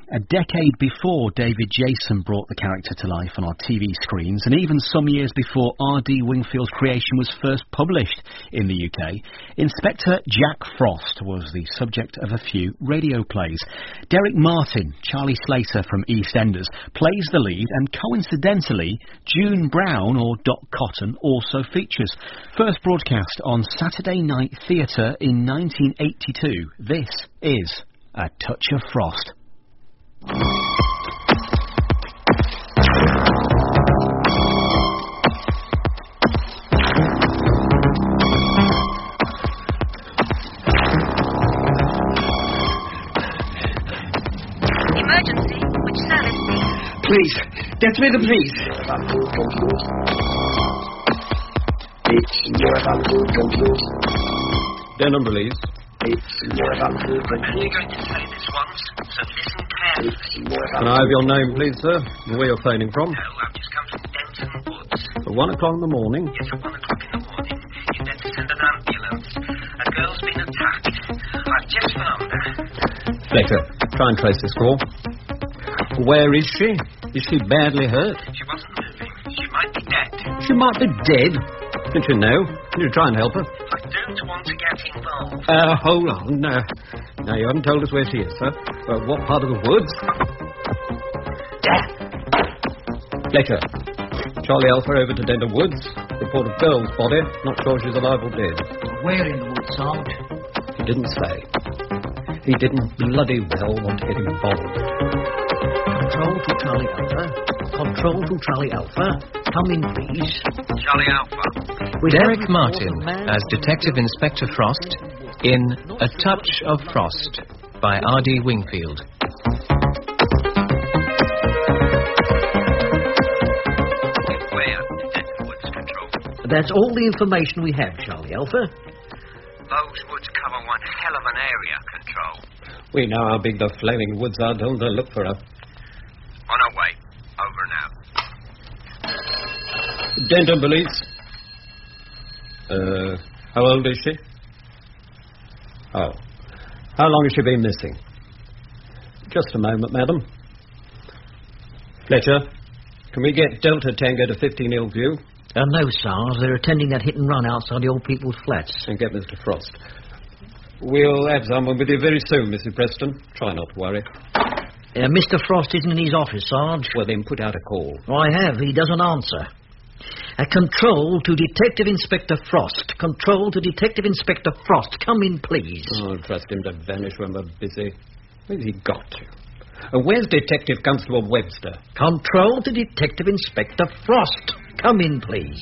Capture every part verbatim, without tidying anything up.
A decade before David Jason brought the character to life on our T V screens, and even some years before R D Wingfield's creation was first published in the U K, Inspector Jack Frost was the subject of a few radio plays. Derek Martin, Charlie Slater from EastEnders, plays the lead, and coincidentally, June Brown, or Doc Cotton, also features. First broadcast on Saturday Night Theatre in nineteen eighty-two. This is A Touch of Frost. Emergency. Which service, please? Please. Get me the police. Denham Police. I'm only going to say this once, so listen carefully. Can I have your name, please, sir? And where you're phoning from? No, I've just come from Denton Woods. At one o'clock in the morning. Yes, at one o'clock in the morning. You had to send an ambulance. A girl's been attacked. I've just found her. Later, try and trace this call. Where is she? Is she badly hurt? She wasn't moving. She might be dead. She might be dead. Didn't you know? Did you try and help her? I don't want to get involved. Uh, hold on. No, no, you haven't told us where she is, sir. Uh, what part of the woods? Later. Charlie Alpha over to Denham Woods. Report of girl's body. Not sure she's alive or dead. Where in the woods, Sarge? He didn't say. He didn't bloody well want to get involved. Control to Charlie Alpha. Control to Charlie Alpha. Come in, please. Charlie Alpha. With Derek Martin as Detective Inspector Frost in A Touch of Frost by R D Wingfield. Where? Denton Woods Control. That's all the information we have, Charlie Alpha. Those woods cover one hell of an area, Control. We know how big the flaming woods are. Don't they? Look for her. On our way. Over now. Denton Police. Uh, how old is she? Oh. How long has she been missing? Just a moment, madam. Fletcher, can we get Delta Tango to fifteen Hillview? Uh, no, Sarge. They're attending that hit and run outside the old people's flats. And get Mister Frost. We'll have someone with you very soon, Missus Preston. Try not to worry. Uh, Mister Frost isn't in his office, Sarge. Well, then put out a call. I have. He doesn't answer. A control to Detective Inspector Frost. Control to Detective Inspector Frost. Come in, please. Oh, trust him to vanish when we're busy. Where's he got to? Uh, where's Detective Constable Webster? Control to Detective Inspector Frost. Come in, please.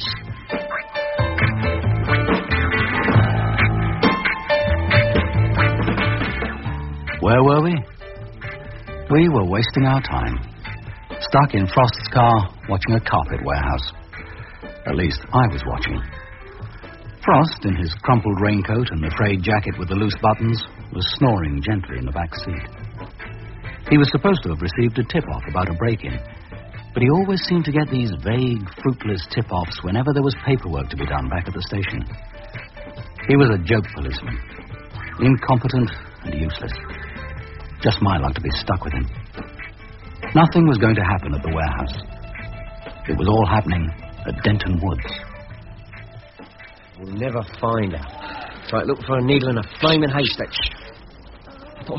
Where were we? We were wasting our time. Stuck in Frost's car, watching a carpet warehouse. At least, I was watching. Frost, in his crumpled raincoat and the frayed jacket with the loose buttons, was snoring gently in the back seat. He was supposed to have received a tip-off about a break-in, but he always seemed to get these vague, fruitless tip-offs whenever there was paperwork to be done back at the station. He was a joke policeman, incompetent and useless. Just my luck to be stuck with him. Nothing was going to happen at the warehouse. It was all happening at Denton Woods. We'll never find her. Try to look for a needle in a flaming haystack. What?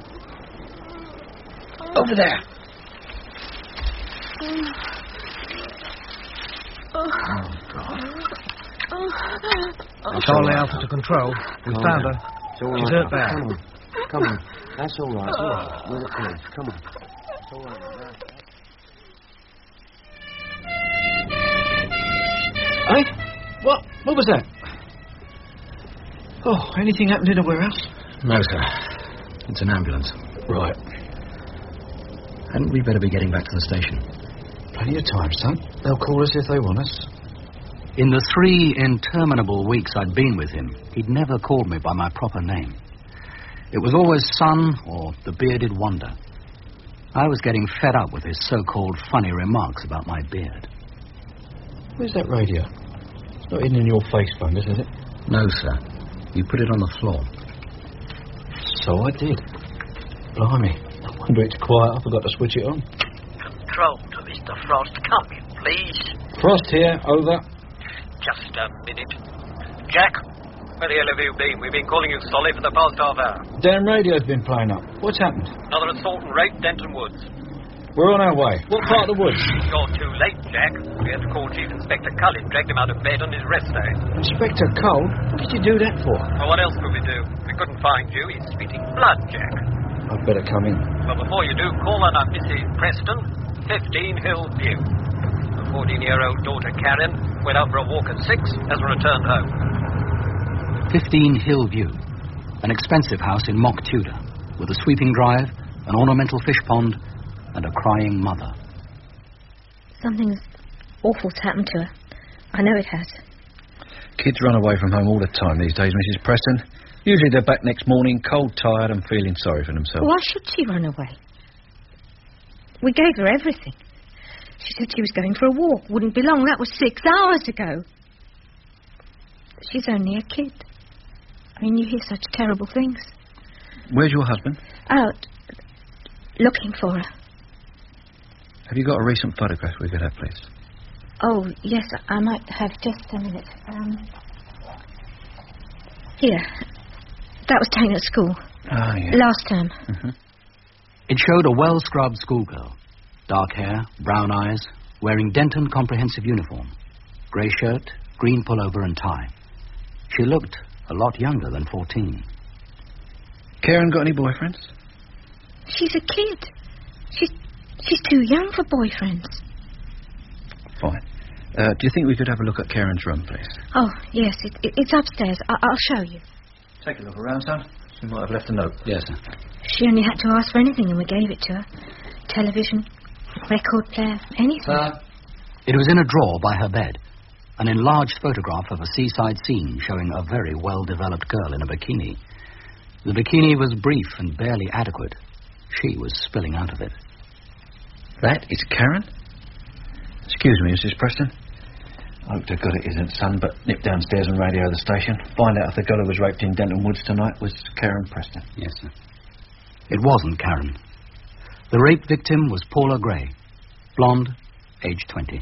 Over there. Oh, God. Charlie Alpha to Control. We Come found on. her. It's all She's right. hurt bad. Come on. Come on. That's all right. It's all right. We're the police. Come on. It's all right. Hey? What? What was that? Oh, anything happened in the warehouse? No, sir. It's an ambulance. Right. Hadn't we better be getting back to the station? Plenty of time, son. They'll call us if they want us. In the three interminable weeks I'd been with him, he'd never called me by my proper name. It was always Son or the Bearded Wonder. I was getting fed up with his so-called funny remarks about my beard. Where's that radio? It's not hidden in your face, Bungus, is it? No, sir. You put it on the floor. So I did. Blimey. No Wonder it's quiet. I forgot to switch it on. Control to Mister Frost. Come in, please. Frost here, over. Just a minute. Jack, where the hell have you been? We've been calling you solid for the past half hour. Damn radio's been playing up. What's happened? Another assault and rape, Denton Woods. We're on our way. What part of the woods? You're too late, Jack. We had to call Chief Inspector Cullen, dragged him out of bed on his rest day. Inspector Cole? What did you do that for? Well, what else could we do? We couldn't find you. He's spitting blood, Jack. I'd better come in. Well, before you do, call on our Missus Preston, fifteen Hill View. The fourteen-year-old daughter, Karen, went out for a walk at six, has returned home. fifteen Hill View. An expensive house in mock Tudor, with a sweeping drive, an ornamental fish pond, and a crying mother. Something's awful's happened to her. I know it has. Kids run away from home all the time these days, Missus Preston. Usually they're back next morning, cold, tired, and feeling sorry for themselves. Why should she run away? We gave her everything. She said she was going for a walk. Wouldn't be long. That was six hours ago. She's only a kid. I mean, you hear such terrible things. Where's your husband? Out. Looking for her. Have you got a recent photograph we could have, please? Oh, yes, I might have just a minute. Um, here. That was taken at school. Oh, yeah. Last term. Mm-hmm. It showed a well-scrubbed schoolgirl. Dark hair, brown eyes, wearing Denton comprehensive uniform. Grey shirt, green pullover and tie. She looked a lot younger than fourteen. Karen got any boyfriends? She's a kid. She's she's too young for boyfriends. Fine. Uh, do you think we could have a look at Karen's room, please? Oh, yes, it, it, it's upstairs. I, I'll show you. Take a look around, son. She might have left a note. Yes, sir. She only had to ask for anything and we gave it to her. Television, record player, anything. Sir? It was in a drawer by her bed. An enlarged photograph of a seaside scene showing a very well-developed girl in a bikini. The bikini was brief and barely adequate. She was spilling out of it. That is Karen? Excuse me, Missus Preston. I hope to God it isn't, son, but nip downstairs and radio the station. Find out if the girl who was raped in Denton Woods tonight was Karen Preston. Yes, sir. It wasn't Karen. The rape victim was Paula Gray. Blonde, age twenty.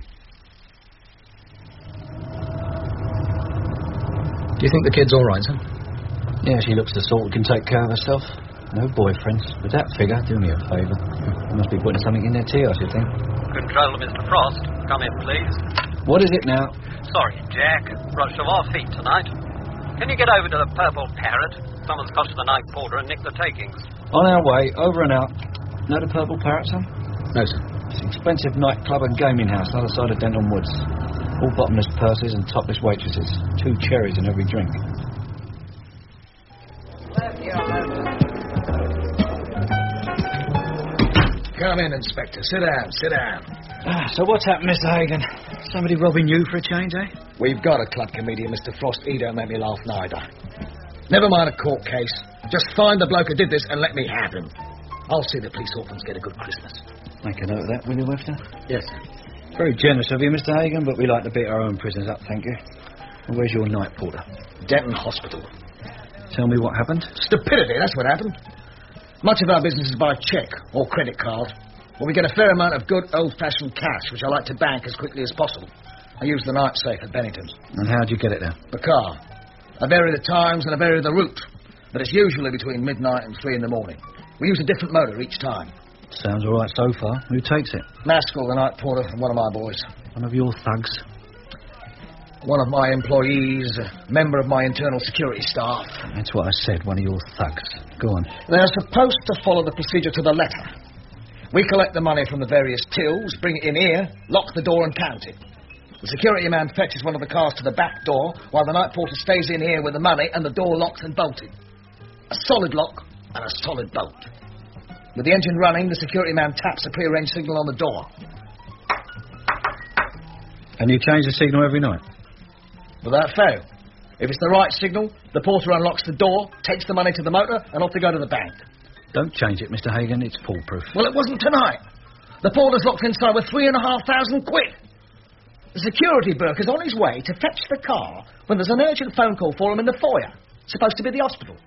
Do you think the kid's all right, sir? Yeah, she looks the sort who can take care of herself. No boyfriends. With that figure, do me a favour. You must be putting something in their tea, I should think. Control, Mister Frost. Come in, please. What is it now? Sorry, Jack. Rushed off our feet tonight. Can you get over to the Purple Parrot? Someone's got to the night porter and nicked the takings. On our way, over and out. Know the Purple Parrot, son? No, sir. It's an expensive nightclub and gaming house on the other side of Denton Woods. All bottomless purses and topless waitresses. Two cherries in every drink. Come in, Inspector. Sit down, sit down. Ah, so what's happened, Mister Hagen? Somebody robbing you for a change, eh? We've got a club comedian, Mister Frost. He don't make me laugh neither. Never mind a court case. Just find the bloke who did this and let me have him. I'll see the police orphans get a good Christmas. Make a note of that, will you, Webster? Yes, sir. Very generous of you, Mister Hagen, but we like to beat our own prisoners up, thank you. And where's your night porter? Denton Hospital. Tell me what happened. Stupidity, that's what happened. Much of our business is by cheque or credit card. Well, we get a fair amount of good old-fashioned cash, which I like to bank as quickly as possible. I use the night safe at Bennington's. And how'd you get it there? The car. I vary the times and I vary the route, but it's usually between midnight and three in the morning. We use a different motor each time. Sounds all right so far. Who takes it? Maskell, the night porter, and one of my boys. One of your thugs? One of my employees, a member of my internal security staff. That's what I said, one of your thugs. Go on. They're supposed to follow the procedure to the letter. We collect the money from the various tills, bring it in here, lock the door and count it. The security man fetches one of the cars to the back door, while the night porter stays in here with the money and the door locked and bolted. A solid lock and a solid bolt. With the engine running, the security man taps a prearranged signal on the door. And you change the signal every night? Without fail. If it's the right signal, the porter unlocks the door, takes the money to the motor, and off they go to the bank. Don't change it, Mister Hagen. It's foolproof. Well, it wasn't tonight. The porter's locked inside with three and a half thousand quid. The security Burke is on his way to fetch the car when there's an urgent phone call for him in the foyer. Supposed to be the hospital.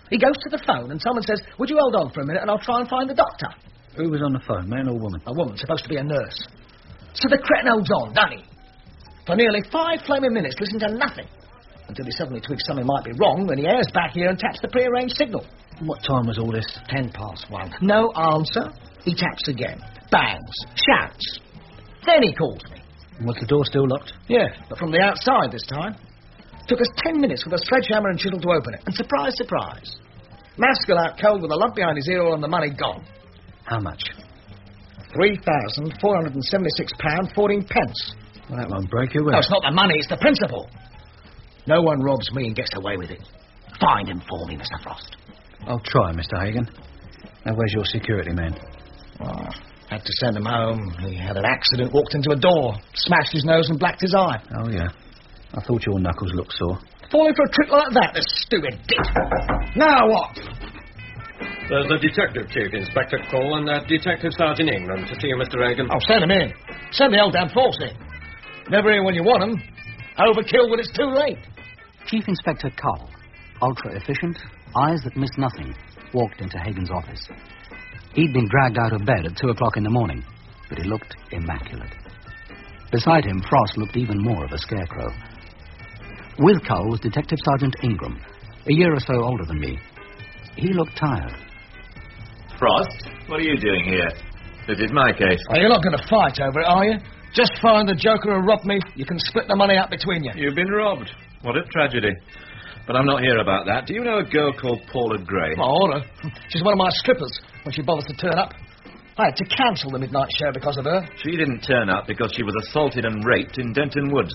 He goes to the phone and someone says, would you hold on for a minute and I'll try and find the doctor? Who was on the phone, man or woman? A woman, supposed to be a nurse. So the cretin holds on, doesn't he? For nearly five flaming minutes, listening to nothing. Until he suddenly twigs something might be wrong, then he airs back here and taps the prearranged signal. What time was all this? Ten past one. No answer. He taps again. Bangs. Shouts. Then he calls me. Was the door still locked? Yeah, but from the outside this time. Took us ten minutes with a sledgehammer and chisel to open it. And surprise, surprise. Maskell out cold with a lump behind his ear, all and the money gone. How much? Three thousand four hundred and seventy-six pounds fourteen pence. Well, that won't break your will. No, it's not the money, it's the principle. No one robs me and gets away with it. Find him for me, Mister Frost. I'll try, Mister Hagen. Now, where's your security man? Oh, had to send him home. He had an accident, walked into a door, smashed his nose and blacked his eye. Oh, yeah. I thought your knuckles looked sore. Falling for a trick like that, the stupid git. Now what? There's the detective chief, Inspector Cole, and uh, Detective Sergeant Ingram to see you, Mister Hagen. Oh, send him in. Send the old damn force in. Never here when you want them. Overkill when it's too late. Chief Inspector Cole, ultra-efficient, eyes that miss nothing, walked into Hagen's office. He'd been dragged out of bed at two o'clock in the morning, but he looked immaculate. Beside him, Frost looked even more of a scarecrow. With Cole was Detective Sergeant Ingram, a year or so older than me. He looked tired. Frost, what are you doing here? This is my case. Oh, you're not going to fight over it, are you? Just find the joker who robbed me. You can split the money up between you. You've been robbed. What a tragedy. But I'm not here about that. Do you know a girl called Paula Gray? Oh, no. She's one of my strippers when she bothers to turn up. I had to cancel the midnight show because of her. She didn't turn up because she was assaulted and raped in Denton Woods.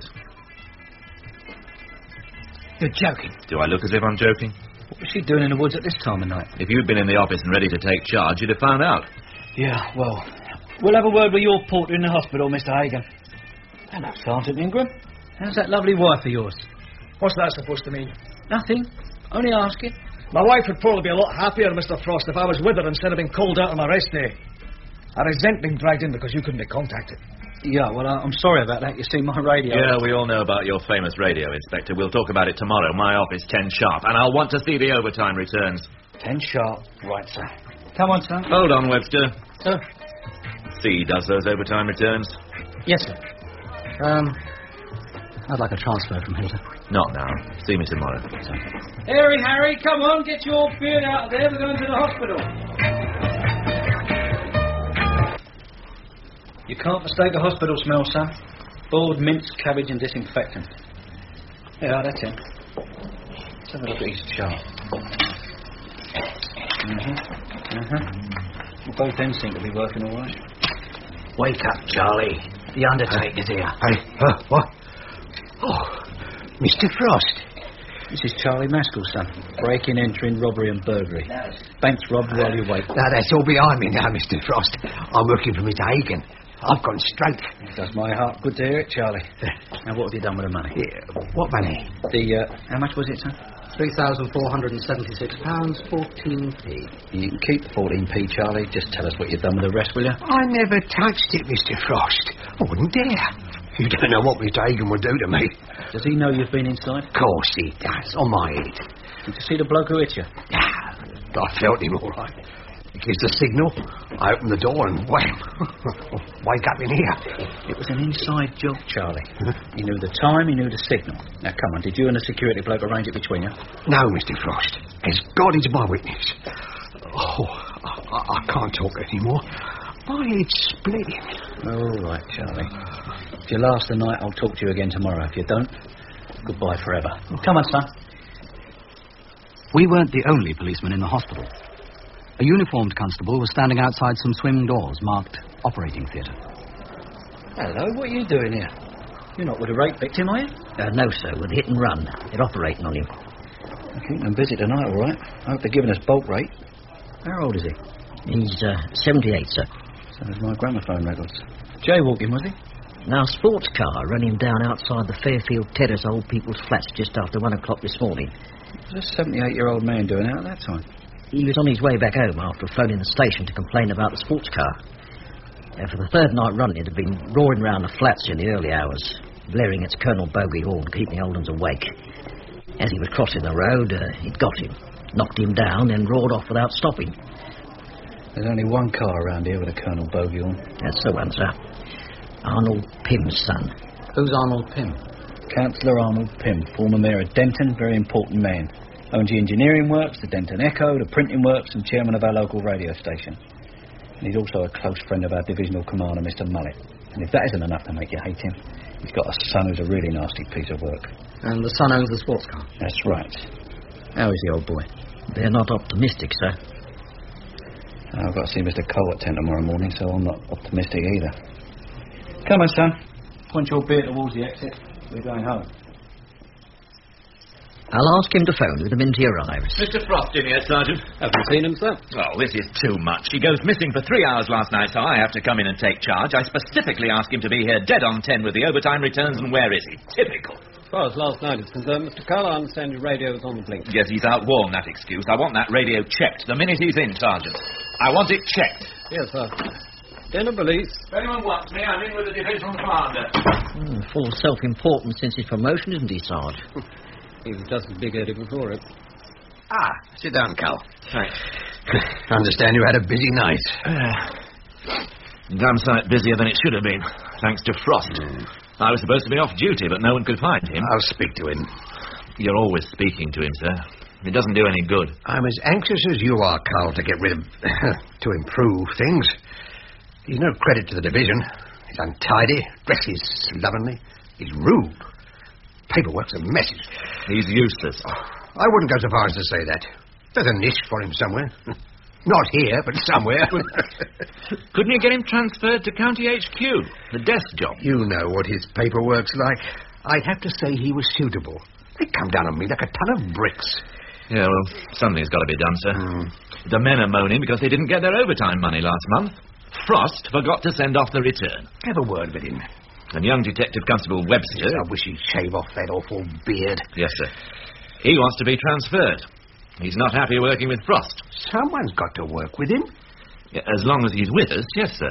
You're joking. Do I look as if I'm joking? What was she doing in the woods at this time of night? If you'd been in the office and ready to take charge, you'd have found out. Yeah, well, we'll have a word with your porter in the hospital, Mister Hagen. Hello, Sergeant Ingram. How's that lovely wife of yours? What's that supposed to mean? Nothing. Only asking. My wife would probably be a lot happier, Mister Frost, if I was with her instead of being called out on my rest day. I resent being dragged in because you couldn't be contacted. Yeah, well, uh, I'm sorry about that. You see, my radio... Yeah, we all know about your famous radio, Inspector. We'll talk about it tomorrow. My office, ten sharp. And I'll want to see the overtime returns. Ten sharp. Right, sir. Come on, sir. Hold on, Webster. Sir? C does those overtime returns? Yes, sir. Um, I'd like a transfer from Hilda. Not now. See me tomorrow. Harry, Harry, come on, get your beard out of there. We're going to the hospital. You can't mistake a hospital smell, son. Boiled mince, cabbage and disinfectant. Yeah, that's it. Let's have a look at his chart. Mm-hmm. Mm-hmm. Well, both ends seem to be working all right. Wake up, Charlie. The Undertaker's here. Hey, uh, what? Oh, Mister Frost. This is Charlie Maskell, son. Breaking, entering, robbery and burglary. Banks robbed while you wait. Now, that's all behind me now, Mister Frost. I'm working for Mister Hagen. I've gone straight. It does my heart good to hear it, Charlie. Now, what have you done with the money? Yeah, what money? The, uh, how much was it, son? Three thousand four hundred and seventy-six pounds fourteen p. You can keep fourteen p, Charlie. Just tell us what you've done with the rest, will you? I never touched it, Mister Frost. I wouldn't dare. You don't know what Mister Hagen would do to me. Does he know you've been inside? Of course he does, on my head. Did you see the bloke who hit you? Yeah, I felt him all right. He gives the signal, I open the door and wham! Wake up in here. It was an inside job, Charlie. He knew the time, he knew the signal. Now, come on, did you and the security bloke arrange it between you? No, Mister Frost. As God is my witness. Oh, I, I can't talk anymore. My head's splitting. All right, Charlie. If you last the night, I'll talk to you again tomorrow. If you don't, goodbye forever. Come on, son. We weren't the only policemen in the hospital. A uniformed constable was standing outside some swing doors marked operating theatre. Hello, what are you doing here? You're not with a rape victim, are you? Uh, no, sir, with hit and run. They're operating on him. I keep them busy tonight, all right. I hope they're giving us bulk rate. How old is he? He's uh, seventy-eight, sir. So there's my gramophone records. Jaywalking, was he? Now, a sports car ran him down outside the Fairfield Terrace Old People's Flats just after one o'clock this morning. What was a seventy-eight-year-old man doing out at that time? He was on his way back home after phoning the station to complain about the sports car. And for the third night running, it had been roaring round the flats in the early hours, blaring its Colonel Bogey horn, keeping the old uns awake. As he was crossing the road, uh, it got him. knocked him down, then roared off without stopping. There's only one car around here with a Colonel Bogey on. That's the one, sir. Arnold Pym's son. Who's Arnold Pym? Councillor Arnold Pym, former mayor of Denton, very important man. Owns the engineering works, the Denton Echo, the printing works, and chairman of our local radio station. And he's also a close friend of our divisional commander, Mister Mullet. And if that isn't enough to make you hate him, he's got a son who's a really nasty piece of work. And the son owns the sports car? That's right. How is the old boy? They're not optimistic, sir. I've got to see Mister Cole at ten tomorrow morning, so I'm not optimistic either. Come on, son. Point your beer towards the exit. We're going home. I'll ask him to phone you the minute he arrives. Mister Frost in here, Sergeant. Haven't seen him, sir. Oh, this is too much. He goes missing for three hours last night, so I have to come in and take charge. I specifically asked him to be here dead on ten with the overtime returns, and where is he? Typical. As far as last night is concerned, Mister Carl, I understand your radio is on the blink. Yes, he's outworn that excuse. I want that radio checked the minute he's in, Sergeant. I want it checked. Yes, sir. Denver Police. If anyone wants me, I'm in with the divisional commander. Mm, full of self-importance since his promotion, isn't he, Sarge? He was just as big-headed before it. Ah, sit down, Cal. Thanks. I understand you had a busy night. Uh, damn sight busier than it should have been, thanks to Frost. Mm. I was supposed to be off duty, but no one could find him. I'll speak to him. You're always speaking to him, sir. It doesn't do any good. I'm as anxious as you are, Carl, to get rid of... to improve things. He's no credit to the division. He's untidy, dresses slovenly. He's rude. Paperwork's a mess. He's useless. Oh, I wouldn't go so far as to say that. There's a niche for him somewhere. Not here, but somewhere. Couldn't you get him transferred to County H Q? The desk job. You know what his paperwork's like. I'd have to say he was suitable. They come down on me like a ton of bricks. Yeah, well, something's got to be done, sir. Mm. The men are moaning because they didn't get their overtime money last month. Frost forgot to send off the return. Have a word with him. And young Detective Constable Webster... I wish he'd shave off that awful beard. Yes, sir. He wants to be transferred. He's not happy working with Frost. Someone's got to work with him. Yeah, as long as he's with us, yes, sir.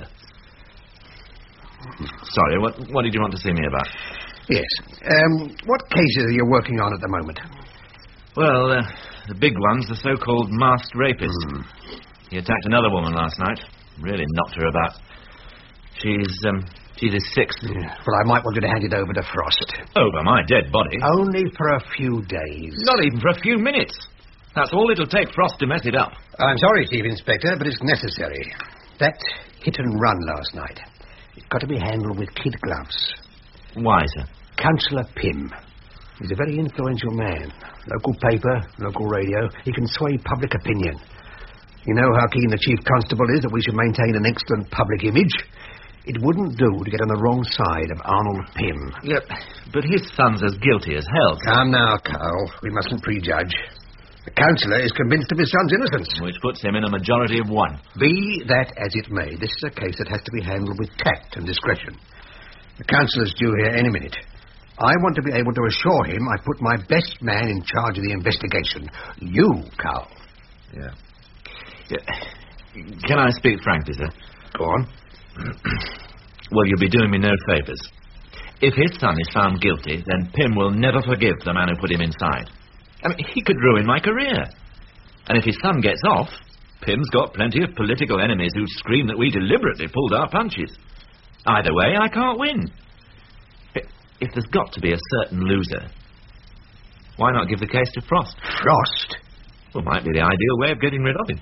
Sorry, what, what did you want to see me about? Yes. Um, what cases are you working on at the moment? Well, uh, the big one's the so-called masked rapist. Mm. He attacked another woman last night. Really knocked her about. She's, um... She's his sixth. Yeah. Well, I might want you to hand it over to Frost. Over my dead body? Only for a few days. Not even for a few minutes. That's all it'll take Frost to mess it up. I'm sorry, Chief Inspector, but it's necessary. That hit and run last night, it's got to be handled with kid gloves. Why, sir? Councillor Pym. He's a very influential man. Local paper, local radio. He can sway public opinion. You know how keen the Chief Constable is that we should maintain an excellent public image. It wouldn't do to get on the wrong side of Arnold Pym. Yep, but his son's as guilty as hell. Come now, Carl. We mustn't prejudge. The councillor is convinced of his son's innocence. Which puts him in a majority of one. Be that as it may, this is a case that has to be handled with tact and discretion. The councillor's due here any minute. I want to be able to assure him I put my best man in charge of the investigation. You, Carl. Yeah. yeah. Can I speak frankly, sir? Go on. Well, you'll be doing me no favours. If his son is found guilty, then Pym will never forgive the man who put him inside. I mean, he could ruin my career. And if his son gets off, Pym's got plenty of political enemies who scream that we deliberately pulled our punches. Either way, I can't win. If there's got to be a certain loser, why not give the case to Frost? Frost? Well, might be the ideal way of getting rid of him.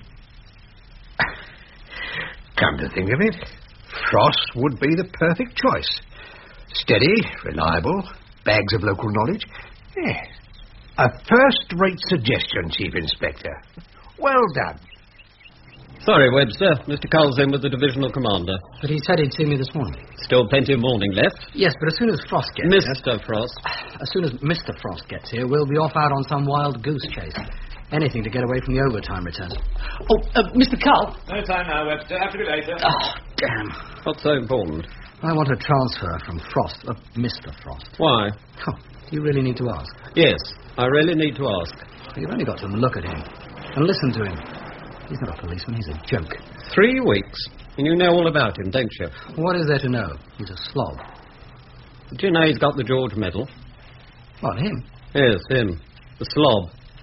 Come to think of it, Frost would be the perfect choice. Steady, reliable, bags of local knowledge. Yes. A first-rate suggestion, Chief Inspector. Well done. Sorry, Webster. Mister Cull's in with the divisional commander. But he said he'd see me this morning. Still plenty of morning left. Yes, but as soon as Frost gets Mister here... Frost. As soon as Mister Frost gets here, we'll be off out on some wild goose chase. Anything to get away from the overtime returns. Oh, uh, Mister Cull! No time now, Webster. Have to be later. Oh, damn. What's so important? I want a transfer from Frost, uh, Mister Frost. Why? Oh, you really need to ask. Yes, I really need to ask. You've only got to look at him and listen to him. He's not a policeman, he's a joke. Three weeks. And you know all about him, don't you? What is there to know? He's a slob. Do you know he's got the George Medal? What, him? Yes, him. The slob.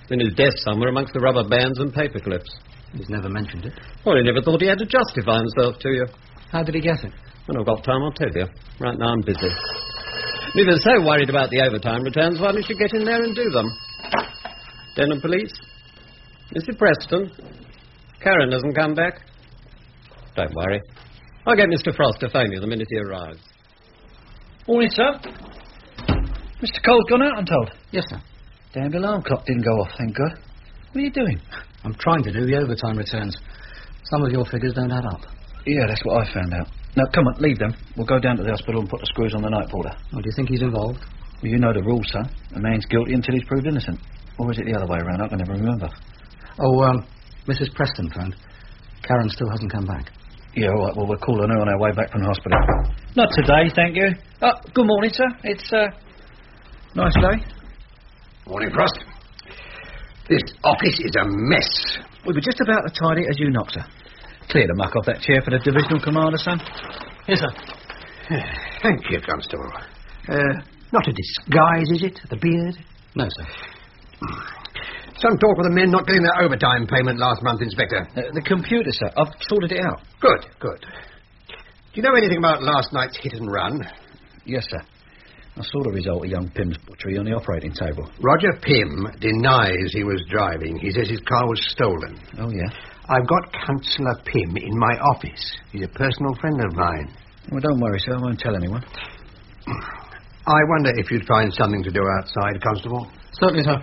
In his desk somewhere amongst the rubber bands and paper clips. He's never mentioned it. Well, he never thought he had to justify himself to you. How did he get it? When I've got time, I'll tell you. Right now, I'm busy. If you're so worried about the overtime returns, why don't you get in there and do them? Denham Police? Mister Preston? Karen hasn't come back? Don't worry. I'll get Mister Frost to phone you the minute he arrives. Morning, sir. Mister Cole's gone out, I'm told. Yes, sir. Damned alarm clock didn't go off, thank God. What are you doing? I'm trying to do the overtime returns. Some of your figures don't add up. Yeah, that's what I found out. Now, come on, leave them. We'll go down to the hospital and put the screws on the night porter. Oh, do you think he's involved? Well, you know the rules, son. A man's guilty until he's proved innocent. Or is it the other way around? I can never remember. Oh, um, Missus Preston phoned. Karen still hasn't come back. Yeah, all right. Well, we're calling her on our way back from the hospital. Not today, thank you. Oh, good morning, sir. It's, uh, nice day. Morning, Frost. This office is a mess. We were just about to tidy it as you knocked, sir. Clear the muck off that chair for the divisional commander, son. Yes, sir. Thank you, Constable. Uh, not a disguise, is it? The beard? No, sir. Some talk of the men not getting their overtime payment last month, Inspector. Uh, the computer, sir. I've sorted it out. Good, good. Do you know anything about last night's hit and run? Yes, sir. I saw the result of young Pym's butchery on the operating table. Roger Pym denies he was driving. He says his car was stolen. Oh, yeah? I've got Councillor Pym in my office. He's a personal friend of mine. Well, don't worry, sir. I won't tell anyone. I wonder if you'd find something to do outside, Constable. Certainly, sir.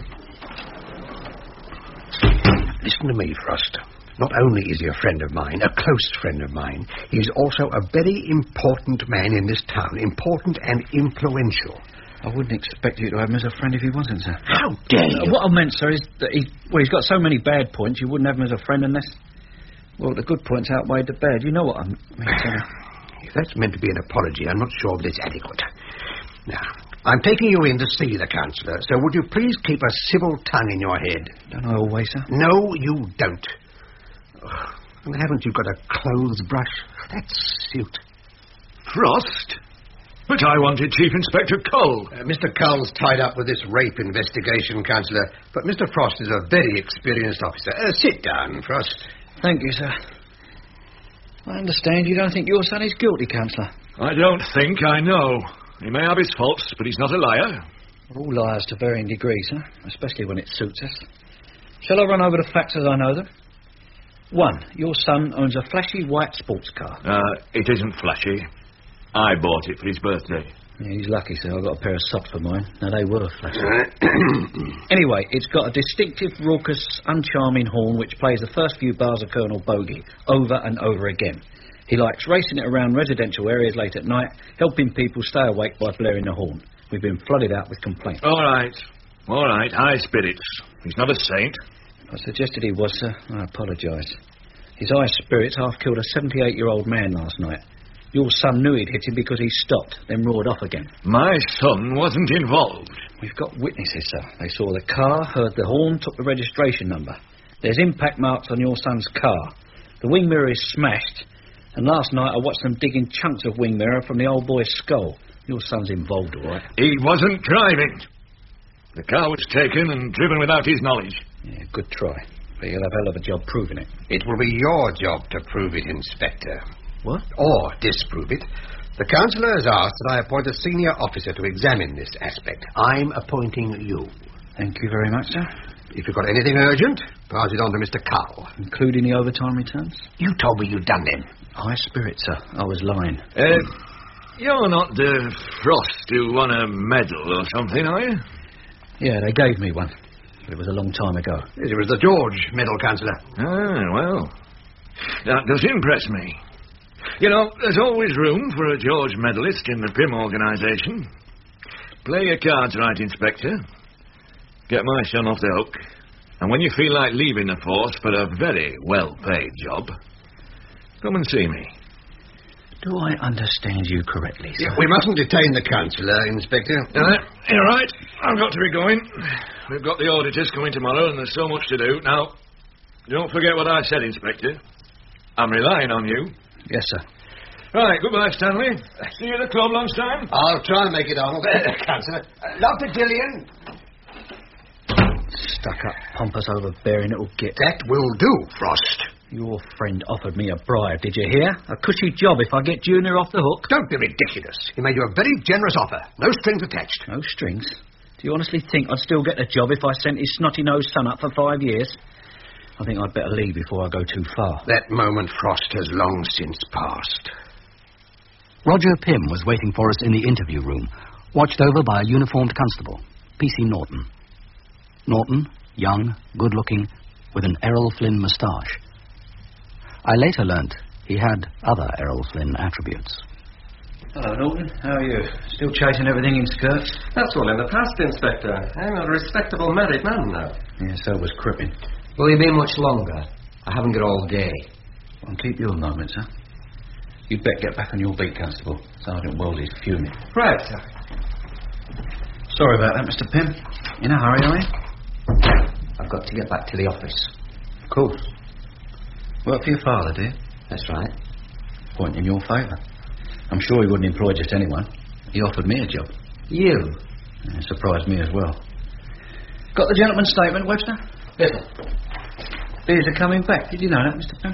Listen to me, Frost. Not only is he a friend of mine, a close friend of mine, he's also a very important man in this town. Important and influential. I wouldn't expect you to have him as a friend if he wasn't, sir. How dare you? Uh, what I meant, sir, is that he, well, he's got so many bad points, you wouldn't have him as a friend unless, well, the good points outweighed the bad. You know what I mean, sir. If that's meant to be an apology, I'm not sure that it's adequate. Now, I'm taking you in to see the Councillor, so would you please keep a civil tongue in your head? Don't I always, sir? No, you don't. Oh, and haven't you got a clothes brush? That suit. Frost? But I wanted Chief Inspector Cole. Uh, Mister Cole's tied up with this rape investigation, Councillor, but Mister Frost is a very experienced officer. Uh, sit down, Frost. Thank you, sir. I understand you don't think your son is guilty, Councillor. I don't think, I know. He may have his faults, but he's not a liar. We're all liars to varying degrees, sir, especially when it suits us. Shall I run over the facts as I know them? One, your son owns a flashy white sports car. Uh, it isn't flashy. I bought it for his birthday. Yeah, he's lucky, sir. I got a pair of socks for mine. Now, they were flashy. Anyway, it's got a distinctive, raucous, uncharming horn which plays the first few bars of Colonel Bogey over and over again. He likes racing it around residential areas late at night, helping people stay awake by blaring the horn. We've been flooded out with complaints. All right. All right. High spirits. He's not a saint. I suggested he was, sir. I apologise. His high spirits half killed a seventy-eight-year-old man last night. Your son knew he'd hit him because he stopped, then roared off again. My son wasn't involved. We've got witnesses, sir. They saw the car, heard the horn, took the registration number. There's impact marks on your son's car. The wing mirror is smashed. And last night I watched them digging chunks of wing mirror from the old boy's skull. Your son's involved, all right? He wasn't driving. The car was taken and driven without his knowledge. Yeah, good try. But you'll have a hell of a job proving it. It will be your job to prove it, Inspector. What? Or disprove it. The Councillor has asked that I appoint a senior officer to examine this aspect. I'm appointing you. Thank you very much, sir. If you've got anything urgent, pass it on to Mister Cowell. Including the overtime returns? You told me you'd done them. High spirit, sir. I was lying. Uh, you're not the Frost who won a medal or something, are you? Yeah, they gave me one. But it was a long time ago. It was the George Medal, Councillor. Ah, well. That does impress me. You know, there's always room for a George medalist in the Pym organisation. Play your cards right, Inspector. Get my son off the hook. And when you feel like leaving the force for a very well-paid job, come and see me. Do I understand you correctly, sir? Yeah, we mustn't detain the Councillor, Inspector. Uh, you're right. I've got to be going. We've got the auditors coming tomorrow, and there's so much to do. Now, don't forget what I said, Inspector. I'm relying on you. Yes, sir. Right, goodbye, Stanley. See you at the club lunchtime. I'll try and make it on. Councillor. Uh, love to Gillian. Stuck-up, pompous, overbearing little git. That will do, Frost. Your friend offered me a bribe, did you hear? A cushy job if I get Junior off the hook. Don't be ridiculous. He made you a very generous offer. No strings attached. No strings? Do you honestly think I'd still get the job if I sent his snotty-nosed son up for five years? I think I'd better leave before I go too far. That moment, Frost, has long since passed. Roger Pym was waiting for us in the interview room, watched over by a uniformed constable, P C Norton. Norton, young, good-looking, with an Errol Flynn moustache. I later learnt he had other Errol Flynn attributes. Hello, Norton. How are you? Still chasing everything in skirts? That's all in the past, Inspector. I'm a respectable married man now. Yeah, so was Crippen. Will you be much longer? I haven't got all day. I'll keep you a moment, sir. You'd better get back on your beat, Constable. Sergeant Wellesley's fuming. Right, sir. Sorry about that, Mister Pym. In a hurry, are you? I've got to get back to the office. Of course. Work for your father, do you? That's right. Point in your favour. I'm sure he wouldn't employ just anyone. He offered me a job. You? It surprised me as well. Got the gentleman's statement, Webster? Yes, sir. Beers are coming back. Did you know that, Mister Pym?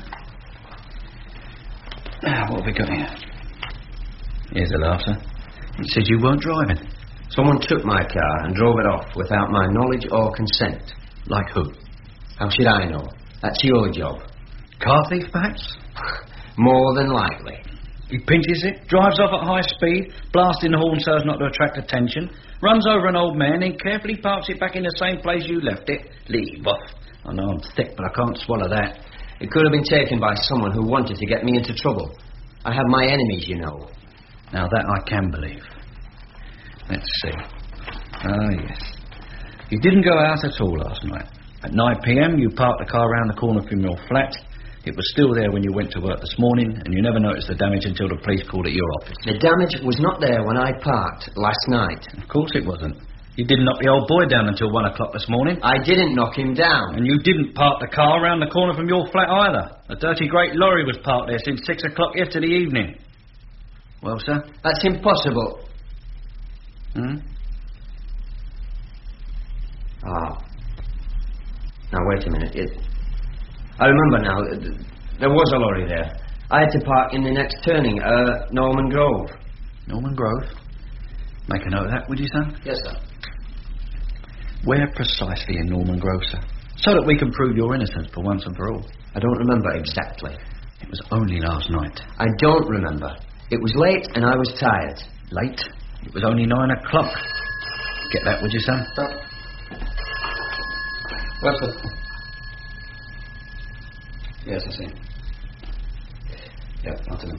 Ah, what have we got here? Here's a laugh, sir. It says you weren't driving. Someone took my car and drove it off without my knowledge or consent. Like who? How should I know? That's your job. Car thief, perhaps? More than likely. He pinches it, drives off at high speed, blasting the horn so as not to attract attention, runs over an old man, and carefully parks it back in the same place you left it. Leave off. I know I'm thick, but I can't swallow that. It could have been taken by someone who wanted to get me into trouble. I have my enemies, you know. Now that I can believe. Let's see. Ah, yes. You didn't go out at all last night. At nine p.m. you parked the car round the corner from your flat. It was still there when you went to work this morning, and you never noticed the damage until the police called at your office. The damage was not there when I parked last night. Of course it wasn't. You didn't knock the old boy down until one o'clock this morning. I didn't knock him down. And you didn't park the car round the corner from your flat either. A dirty great lorry was parked there since six o'clock yesterday evening. Well, sir? That's impossible. Hmm? Ah. Now, wait a minute. It... I remember now. There was a lorry there. I had to park in the next turning, uh, Norman Grove. Norman Grove? Make a note of that, would you, son? Yes, sir. Where precisely in Norman Grove, sir? So that we can prove your innocence for once and for all. I don't remember exactly. It was only last night. I don't remember. It was late and I was tired. Late? It was only nine o'clock. Get that, would you, son? Stop. What's it? Yes, I see. Yep, I'll tell him.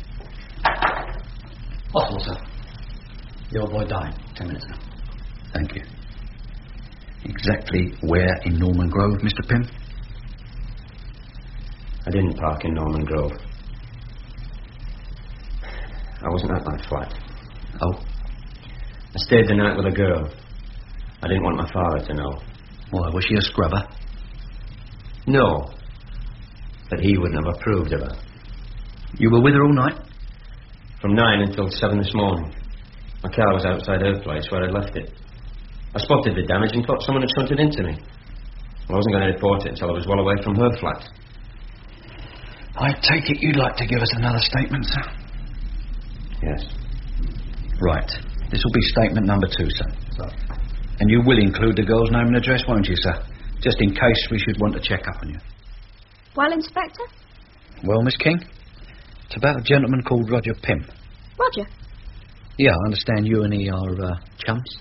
Hospital, sir. The old boy died ten minutes ago. Thank you. Exactly where in Norman Grove, Mister Pym? I didn't park in Norman Grove. I wasn't at my flat. Oh? I stayed the night with a girl. I didn't want my father to know. Why, was she a scrubber? No. But he wouldn't have approved of her. You were with her all night? From nine until seven this morning. My car was outside her place where I'd left it. I spotted the damage and thought someone had shunted into me. I wasn't going to report it until I was well away from her flat. I take it you'd like to give us another statement, sir? Yes. Right. This will be statement number two, sir. Sorry. And you will include the girl's name and address, won't you, sir? Just in case we should want to check up on you. Well, Inspector? Well, Miss King? It's about a gentleman called Roger Pym. Roger? Yeah, I understand you and he are uh, chums.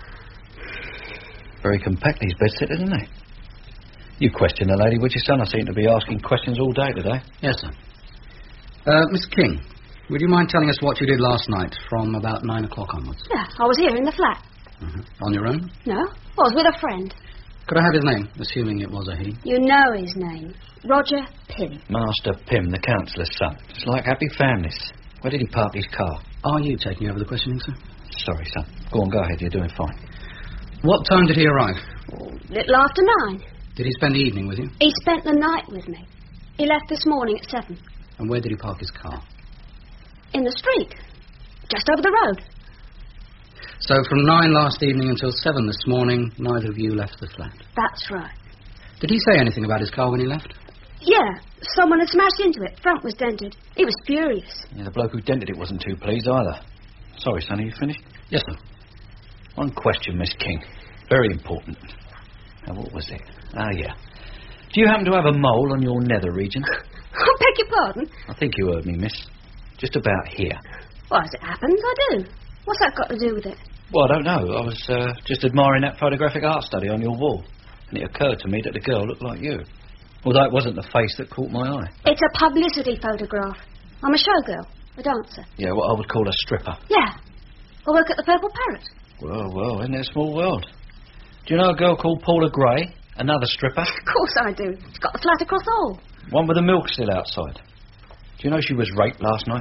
Very compact, these bedsitters, isn't they? You question the lady, would you, son? I seem to be asking questions all day today. Yes, sir. Uh, Miss King, would you mind telling us what you did last night from about nine o'clock onwards? Yeah, I was here in the flat. Mm-hmm. On your own? No, I was with a friend. Could I have his name, assuming it was a he? You know his name. Roger Pym. Master Pym, the councillor's son. It's like happy families. Where did he park his car? Are you taking over the questioning, sir? Sorry, son. Go on, go ahead. You're doing fine. What time did he arrive? Little after nine. Did he spend the evening with you? He spent the night with me. He left this morning at seven. And where did he park his car? In the street. Just over the road. So from nine last evening until seven this morning, neither of you left the flat? That's right. Did he say anything about his car when he left? Yeah, someone had smashed into it. Front was dented. He was furious. Yeah, the bloke who dented it wasn't too pleased either. Sorry, son, are you finished? Yes, sir. One question, Miss King. Very important. Now, what was it? Ah, yeah. Do you happen to have a mole on your nether region? I beg your pardon? I think you heard me, miss. Just about here. Well, as it happens, I do. What's that got to do with it? Well, I don't know. I was uh, just admiring that photographic art study on your wall, and it occurred to me that the girl looked like you. Although it wasn't the face that caught my eye. It's a publicity photograph. I'm a showgirl, a dancer. Yeah, what I would call a stripper. Yeah. I work at the Purple Parrot. Well, well, isn't it a small world? Do you know a girl called Paula Gray? Another stripper? Of course I do. She's got a flat across all. One with the milk still outside. Do you know she was raped last night?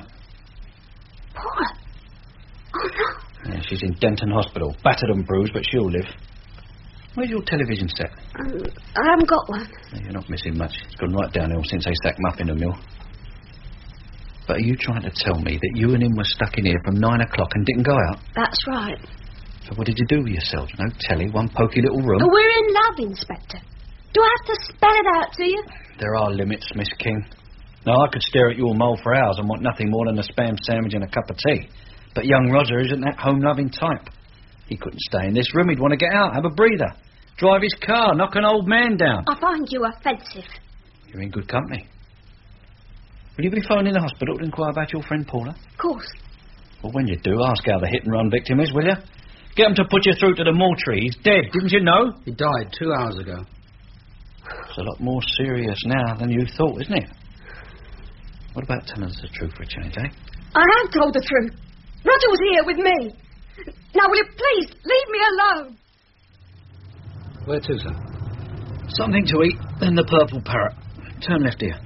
Paula? Oh, no. Yeah, she's in Denton Hospital. Battered and bruised, but she'll live. Where's your television set? Um, I haven't got one. No, you're not missing much. It's gone right downhill since they sacked Muff in the mill. But are you trying to tell me that you and him were stuck in here from nine o'clock and didn't go out? That's right. So what did you do with yourselves? No telly, one poky little room? But we're in love, Inspector. Do I have to spell it out to you? There are limits, Miss King. Now, I could stare at your mole for hours and want nothing more than a spam sandwich and a cup of tea. But young Roger isn't that home-loving type. He couldn't stay in this room. He'd want to get out, have a breather, drive his car, knock an old man down. I find you offensive. You're in good company. Will you be phoning the hospital to inquire about your friend Paula? Of course. Well, when you do, ask how the hit-and-run victim is, will you? Get them to put you through to the mortuary. He's dead, didn't you know? He died two hours ago. It's a lot more serious now than you thought, isn't it? What about telling us the truth for a change, eh? I have told the truth. Roger was here with me. Now, will you please leave me alone? Where to, sir? Something to eat, then the Purple Parrot. Turn left here.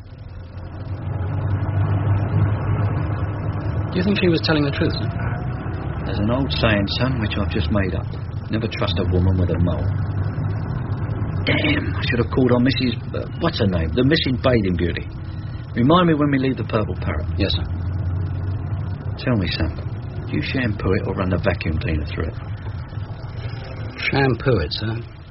Do you think she was telling the truth, sir? There's an old saying, son, which I've just made up. Never trust a woman with a mole. Damn, I should have called on Missus Uh, what's her name? The missing bathing beauty. Remind me when we leave the Purple Parrot. Yes, sir. Tell me, son, do you shampoo it or run the vacuum cleaner through it? Shampoo it, sir.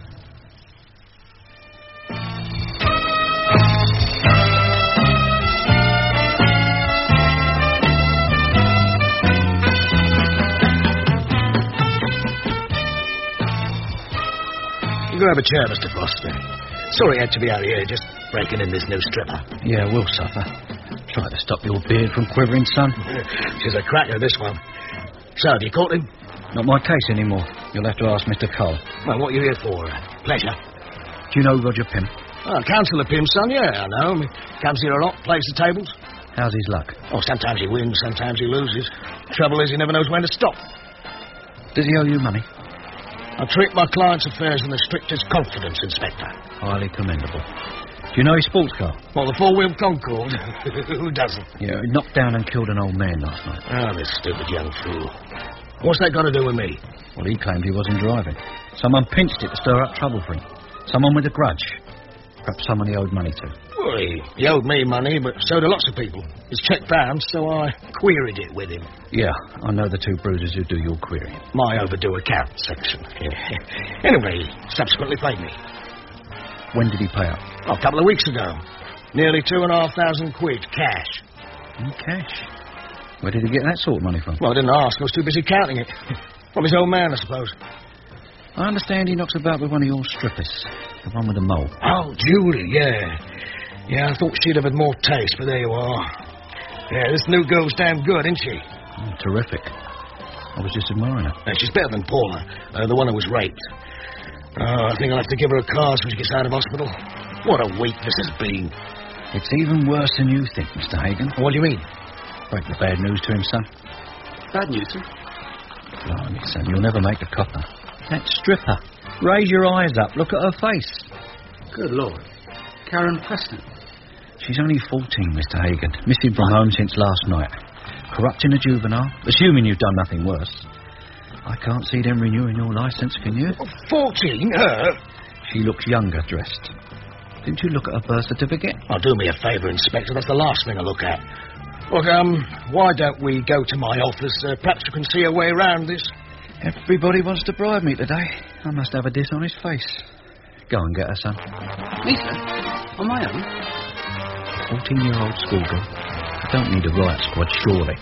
You grab a chair, Mister Foster. Sorry I had to be out here, just breaking in this new stripper. Yeah, we'll suffer. Try to stop your beard from quivering, son. She's a cracker, this one. So, have you caught him? Not my case anymore. You'll have to ask Mister Cole. Well, what are you here for? Pleasure. Do you know Roger Pym? Oh, Councillor Pym, son, yeah, I know him. He comes here a lot, plays the tables. How's his luck? Oh, sometimes he wins, sometimes he loses. Trouble is, he never knows when to stop. Does he owe you money? I treat my clients' affairs in the strictest confidence, Inspector. Highly commendable. Do you know his sports car? Well, the four-wheel Concorde. Who doesn't? Yeah, he knocked down and killed an old man last night. Oh, this stupid young fool. What's that got to do with me? Well, he claimed he wasn't driving. Someone pinched it to stir up trouble for him. Someone with a grudge. Perhaps someone he owed money to. Well, he, he owed me money, but so do lots of people. His cheque bounced, so I queried it with him. Yeah, I know the two bruisers who do your querying. My overdue account section. Yeah. Anyway, he subsequently paid me. When did he pay up? Oh, a couple of weeks ago. Nearly two and a half thousand quid, cash. In cash? Where did he get that sort of money from? Well, I didn't ask. I was too busy counting it. From his old man, I suppose. I understand he knocks about with one of your strippers. The one with the mole. Oh, Julie, yeah. Yeah, I thought she'd have had more taste, but there you are. Yeah, this new girl's damn good, isn't she? Oh, terrific. I was just admiring her. Yeah, she's better than Paula, uh, the one who was raped. Oh, I think I'll have to give her a card when she gets out of hospital. What a week this has been. It's even worse than you think, Mister Hagen. What do you mean? Break the bad news to him, son. Bad news, sir? Blimey, son, you'll never make the copper. That stripper. Raise your eyes up. Look at her face. Good Lord. Karen Preston. She's only fourteen, Mister Hagen. Missing from home since last night. Corrupting a juvenile. Assuming you've done nothing worse. I can't see them renewing your licence, can you? Oh, fourteen? Her? She looks younger dressed. Didn't you look at her birth certificate? Oh, do me a favour, Inspector. That's the last thing I look at. Look, um, why don't we go to my office? Uh, perhaps you can see a way around this. Everybody wants to bribe me today. I must have a dishonest face. Go and get her, son. Me, sir? On my own? Fourteen-year-old schoolgirl. I don't need a riot squad, surely.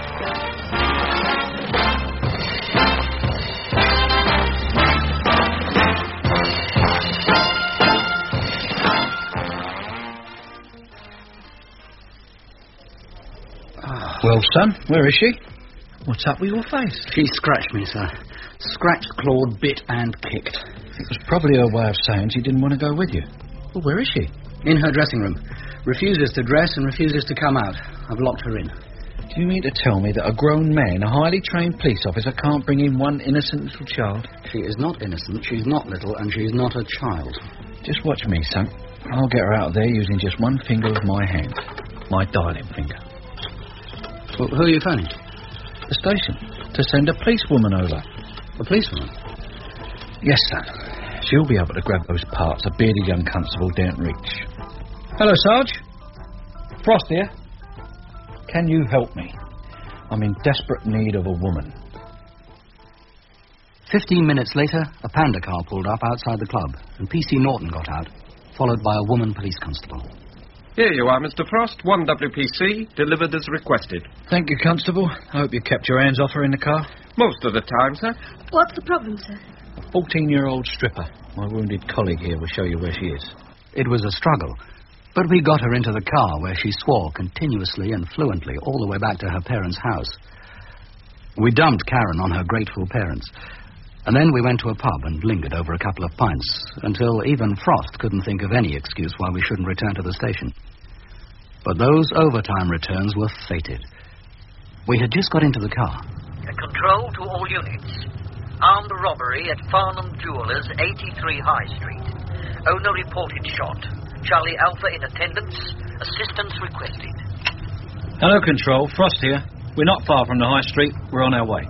Well, son, where is she? What's up with your face? She scratched me, sir. Scratched, clawed, bit, and kicked. It was probably her way of saying she didn't want to go with you. Well, where is she? In her dressing room. Refuses to dress and refuses to come out. I've locked her in. Do you mean to tell me that a grown man, a highly trained police officer, can't bring in one innocent little child? She is not innocent, she's not little, and she's not a child. Just watch me, son. I'll get her out of there using just one finger of my hand. My dialing finger. Well, who are you phoning? The station. To send a policewoman over. A policewoman? Yes, son. She'll be able to grab those parts a bearded young constable daren't reach. Hello, Sarge. Frost here. Can you help me? I'm in desperate need of a woman. Fifteen minutes later, a Panda car pulled up outside the club, and P C Norton got out, followed by a woman police constable. Here you are, Mister Frost. one W P C, delivered as requested. Thank you, Constable. I hope you kept your hands off her in the car. Most of the time, sir. What's the problem, sir? A fourteen-year-old stripper. My wounded colleague here will show you where she is. It was a struggle, but we got her into the car where she swore continuously and fluently all the way back to her parents' house. We dumped Karen on her grateful parents, and then we went to a pub and lingered over a couple of pints until even Frost couldn't think of any excuse why we shouldn't return to the station. But those overtime returns were fated. We had just got into the car. Control to all units. Armed robbery at Farnham Jewellers, eighty-three High Street. Owner reported shot. Charlie Alpha in attendance. Assistance requested. Hello, Control. Frost here. We're not far from the High Street. We're on our way.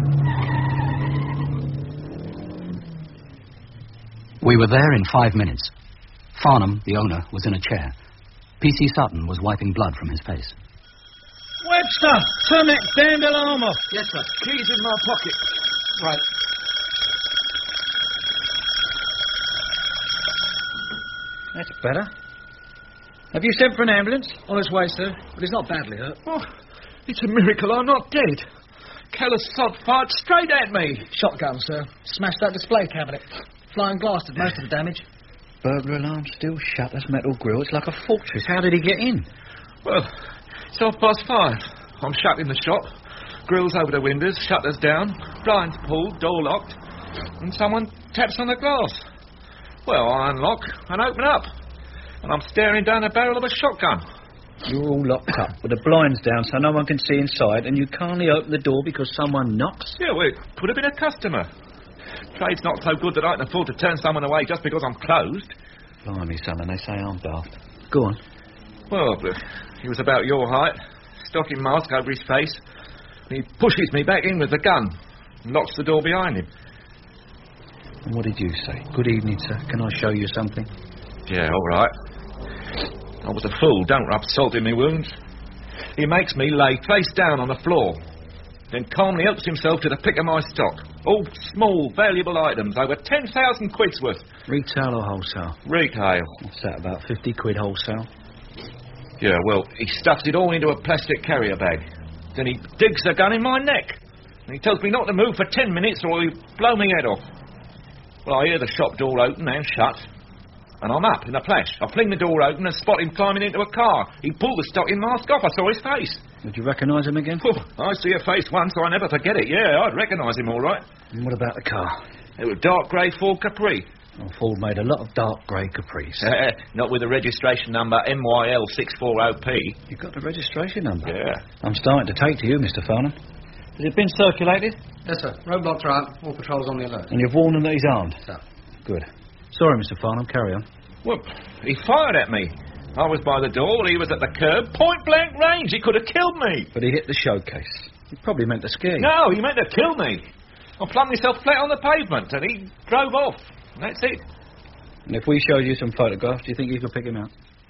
We were there in five minutes. Farnham, the owner, was in a chair. P C Sutton was wiping blood from his face. Webster, turn that damned alarm off. Yes, sir. Keys in my pocket. Right. That's better. Have you sent for an ambulance? On his way, sir. But he's not badly hurt. Oh, it's a miracle I'm not dead. Callous sod fired straight at me. Shotgun, sir. Smashed that display cabinet. Flying glass did most of the damage. Burglar alarm still shut as metal grill. It's like a fortress. How did he get in? Well, it's half past five. I'm shut in the shop. Grills over the windows, shutters down, blinds pulled, door locked, and someone taps on the glass. Well, I unlock and open up, and I'm staring down the barrel of a shotgun. You're all locked up with the blinds down so no one can see inside, and you can't open the door because someone knocks? Yeah, well, it could have been a customer. Trade's not so good that I can afford to turn someone away just because I'm closed. Blimey, son, and they say I'm daft. Go on. Well, he was about your height, stocking mask over his face. He pushes me back in with the gun and locks the door behind him. And what did you say? Good evening, sir. Can I show you something? Yeah, all right. I was a fool. Don't rub salt in me wounds. He makes me lay face down on the floor, then calmly helps himself to the pick of my stock. All small, valuable items, over ten thousand quid's worth. Retail or wholesale? Retail. What's that, about fifty quid wholesale? Yeah, well, he stuffs it all into a plastic carrier bag. Then he digs the gun in my neck. And he tells me not to move for ten minutes or he'll blow me head off. Well, I hear the shop door open and shut. And I'm up in a flash. I fling the door open and spot him climbing into a car. He pulled the stocking mask off. I saw his face. Did you recognise him again? Oh, I see a face once, so I never forget it. Yeah, I'd recognise him all right. And what about the car? It was dark grey Ford Capri. Oh, Ford made a lot of dark grey Capris. Uh, not with the registration number M Y L six four zero P. You've got the registration number? Yeah. I'm starting to take to you, Mister Farnham. Has it been circulated? Yes, sir. Roadblocks are out. All patrols on the alert. And you've warned him that he's armed? Sir. Good. Sorry, Mister Farnham. Carry on. Well, he fired at me. I was by the door, he was at the curb. Point blank range. He could have killed me. But he hit the showcase. He probably meant to scare you. No, he meant to kill me. I flung myself flat on the pavement and he drove off. That's it. And if we showed you some photographs, do you think you could pick him out?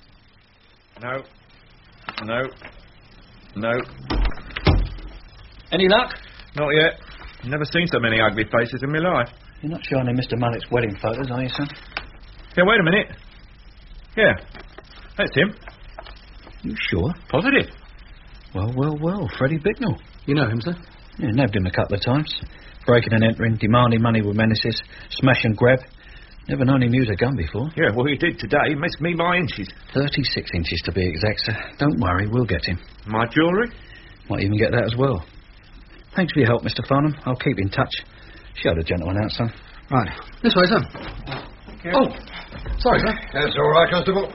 No. No. No. Any luck? Not yet. Never seen so many ugly faces in my life. You're not shining Mister Mullet's wedding photos, are you, son? Yeah, wait a minute. Yeah, that's him. You sure? Positive. Well, well, well, Freddie Bicknell. You know him, sir? Yeah, nabbed him a couple of times. Breaking and entering, demanding money with menaces, smash and grab. Never known him use a gun before. Yeah, well, he did today. He missed me by inches. Thirty-six inches to be exact, sir. Don't worry, we'll get him. My jewellery? Might even get that as well. Thanks for your help, Mister Farnham. I'll keep in touch. Show the gentleman out, son. Right. This way, sir. Oh, sorry, sir. That's all right, Constable.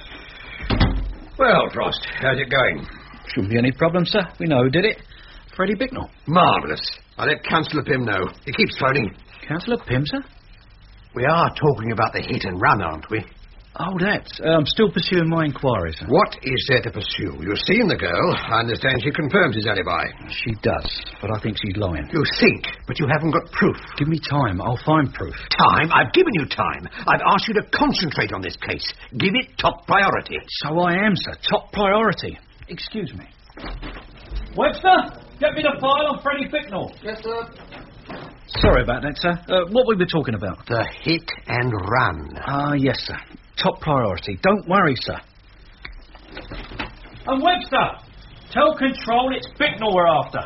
Well, Frost, how's it going? Shouldn't be any problem, sir. We know who did it. Freddie Bicknell. Marvellous. I'll let Councillor Pym know. He keeps phoning. Councillor Pym, sir? We are talking about the hit and run, aren't we? Oh, that. Uh, I'm still pursuing my inquiry, sir. What is there to pursue? You've seen the girl. I understand she confirms his alibi. She does, but I think she's lying. You think, but you haven't got proof. Give me time. I'll find proof. Time? I've given you time. I've asked you to concentrate on this case. Give it top priority. So I am, sir. Top priority. Excuse me. Webster, get me the file on Freddie Bicknell. Yes, sir. Sorry about that, sir. Uh, what we were talking about? The hit and run. Ah, uh, yes, sir. Top priority. Don't worry, sir. And Webster, tell Control it's Bicknell we're after.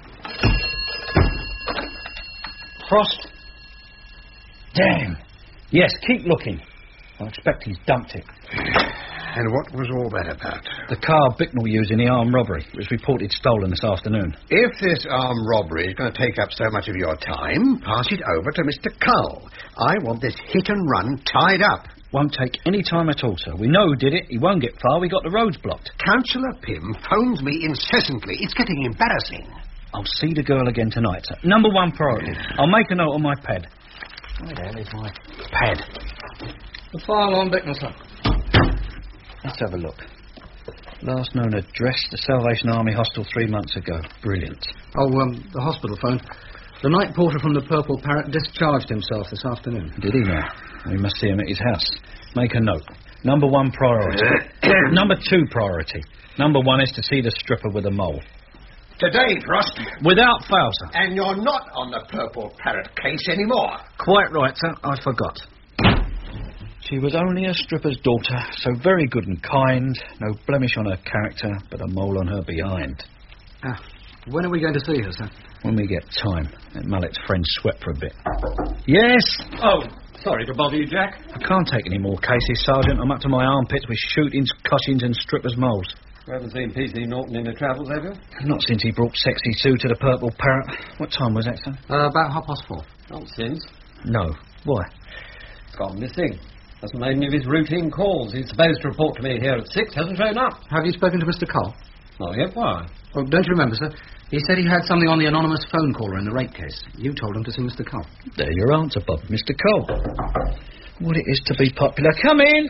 Frost. Damn. Yes, keep looking. I expect he's dumped it. And what was all that about? The car Bicknell used in the armed robbery. It was reported stolen this afternoon. If this armed robbery is going to take up so much of your time, pass it over to Mister Cull. I want this hit and run tied up. Won't take any time at all, sir. We know who did it. He won't get far. We got the roads blocked. Councillor Pym phones me incessantly. It's getting embarrassing. I'll see the girl again tonight, sir. Number one priority. I'll make a note on my pad. Where the hell is my pad? The file on Bicknell, sir. Let's have a look. Last known address, the Salvation Army hostel three months ago. Brilliant. Oh, um, the hospital phone. The night porter from the Purple Parrot discharged himself this afternoon. Did he now? We must see him at his house. Make a note. Number one priority. Number two priority. Number one is to see the stripper with a mole. Today, Frost. Without fail, sir. And you're not on the Purple Parrot case anymore. Quite right, sir. I forgot. She was only a stripper's daughter, so very good and kind. No blemish on her character, but a mole on her behind. Ah, when are we going to see her, sir? When we get time. Let Mullet's friend sweat for a bit. Yes? Oh, sorry to bother you, Jack. I can't take any more cases, Sergeant. I'm up to my armpits with shootings, cushings and strippers' moles. You haven't seen P C Norton in the travels, have you? Not since he brought Sexy Sue to the Purple Parrot. What time was that, sir? Uh, about half past four. Not since. No. Why? It's gone missing. Hasn't made any of his routine calls. He's supposed to report to me here at six. Hasn't shown up. Have you spoken to Mister Cole? Not yet. Why? Well, don't you remember, sir? He said he had something on the anonymous phone caller in the rape case. You told him to see Mister Cole. There your answer, Bob. Mister Cole. What it is to be popular. Come in.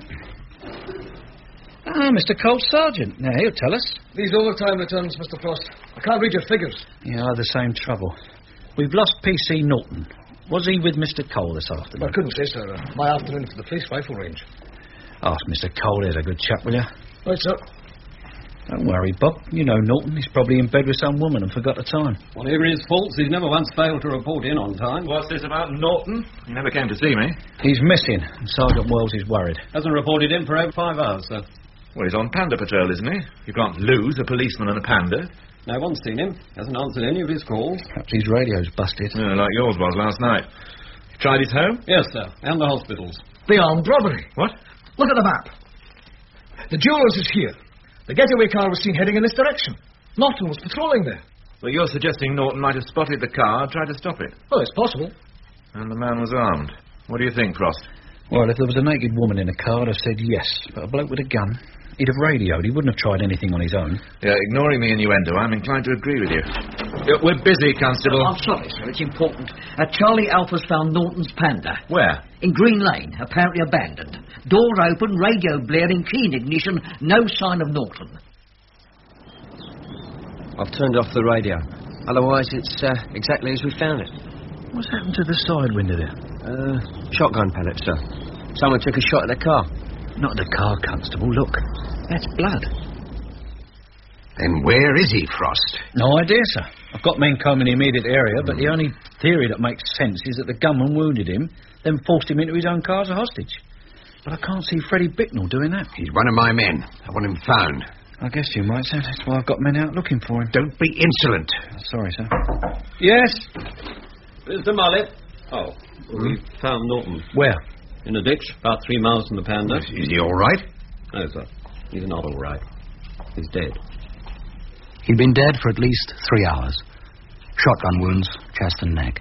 Ah, Mister Cole, Sergeant. Now, he'll tell us. These overtime returns, Mister Frost. I can't read your figures. Yeah, the same trouble. We've lost P C Norton. Was he with Mister Cole this afternoon? I couldn't say, sir. Uh, my afternoon for the police rifle range. Ask Mister Cole. There's a good chap, will you? Right, sir. Don't worry, Bob. You know Norton. He's probably in bed with some woman and forgot the time. Whatever his faults, he's never once failed to report in on time. What's this about Norton? He never came to see me. He's missing, and Sergeant Wells is worried. Hasn't reported in for over five hours, sir. Well, he's on panda patrol, isn't he? You can't lose a policeman and a panda. No one's seen him. Hasn't answered any of his calls. Perhaps his radio's busted. Yeah, like yours was last night. You tried his home? Yes, sir. And the hospitals. The armed robbery. What? Look at the map. The jeweller's is here. The getaway car was seen heading in this direction. Norton was patrolling there. Well, you're suggesting Norton might have spotted the car and tried to stop it. Well, it's possible. And the man was armed. What do you think, Frost? Well, if there was a naked woman in the car, I'd have said yes. But a bloke with a gun, he'd have radioed. He wouldn't have tried anything on his own. Yeah, ignoring the innuendo, I'm inclined to agree with you. We're busy, Constable. I'm sorry, sir. It's important. Uh, Charlie Alpha's found Norton's Panda. Where? In Green Lane, apparently abandoned. Door open, radio blaring, keen ignition, no sign of Norton. I've turned off the radio. Otherwise, it's uh, exactly as we found it. What's happened to the side window there? Uh, shotgun pellet, sir. Someone took a shot at the car. Not the car, Constable. Look. That's blood. Then where is he, Frost? No idea, sir. I've got men combing the immediate area, but the only theory that makes sense is that the gunman wounded him, then forced him into his own car as a hostage. But I can't see Freddie Bicknell doing that. He's one of my men. I want him found. I guess you might, sir. That's why I've got men out looking for him. Don't be insolent. Sorry, sir. Yes? Mister Mullet? Oh, we found Norton. Where? In a ditch, about three miles from the Panda. Is, is he all right? No, sir. He's not all right. He's dead. He'd been dead for at least three hours. Shotgun wounds, chest and neck.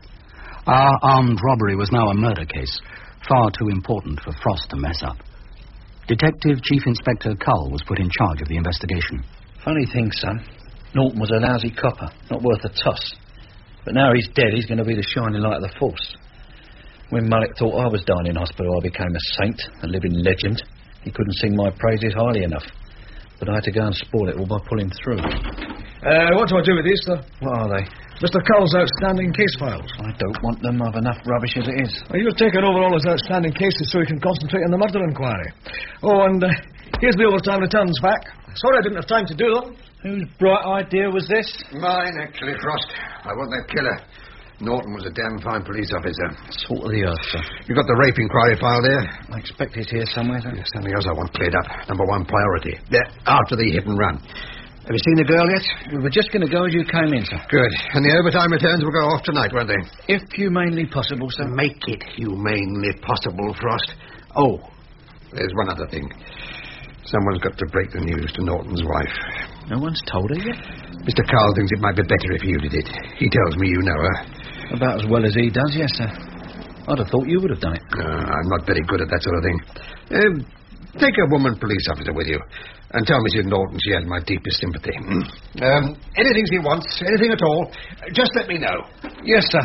Our armed robbery was now a murder case, far too important for Frost to mess up. Detective Chief Inspector Cull was put in charge of the investigation. Funny thing, son. Norton was a lousy copper, not worth a toss. But now he's dead, he's going to be the shining light of the force. When Mullet thought I was dying in hospital, I became a saint, a living legend. He couldn't sing my praises highly enough. But I had to go and spoil it all by pulling through. Uh, what do I do with these, sir? What are they? Mister Cole's outstanding case files. I don't want them. I've enough rubbish as it is. Well, you've taken over all his outstanding cases so he can concentrate on the murder inquiry. Oh, and uh, here's the overtime returns back. Sorry I didn't have time to do them. Whose bright idea was this? Mine, actually, Frost. I want that killer. Norton was a damn fine police officer. Salt of the earth, sir. You got the rape inquiry file there? I expect it's here somewhere, sir. There's something else I want cleared up. Number one priority. There, after the hit and run. Have you seen the girl yet? We were just going to go as you came in, sir. Good. And the overtime returns will go off tonight, won't they? If humanely possible, sir. Make it humanely possible, Frost. Oh, there's one other thing. Someone's got to break the news to Norton's wife. No one's told her yet? Mister Carl thinks it might be better if you did it. He tells me you know her. About as well as he does, yes, sir. I'd have thought you would have done it. No, I'm not very good at that sort of thing. Um, take a woman police officer with you and tell Missus Norton she has my deepest sympathy. Um, anything she wants, anything at all, just let me know. Yes, sir.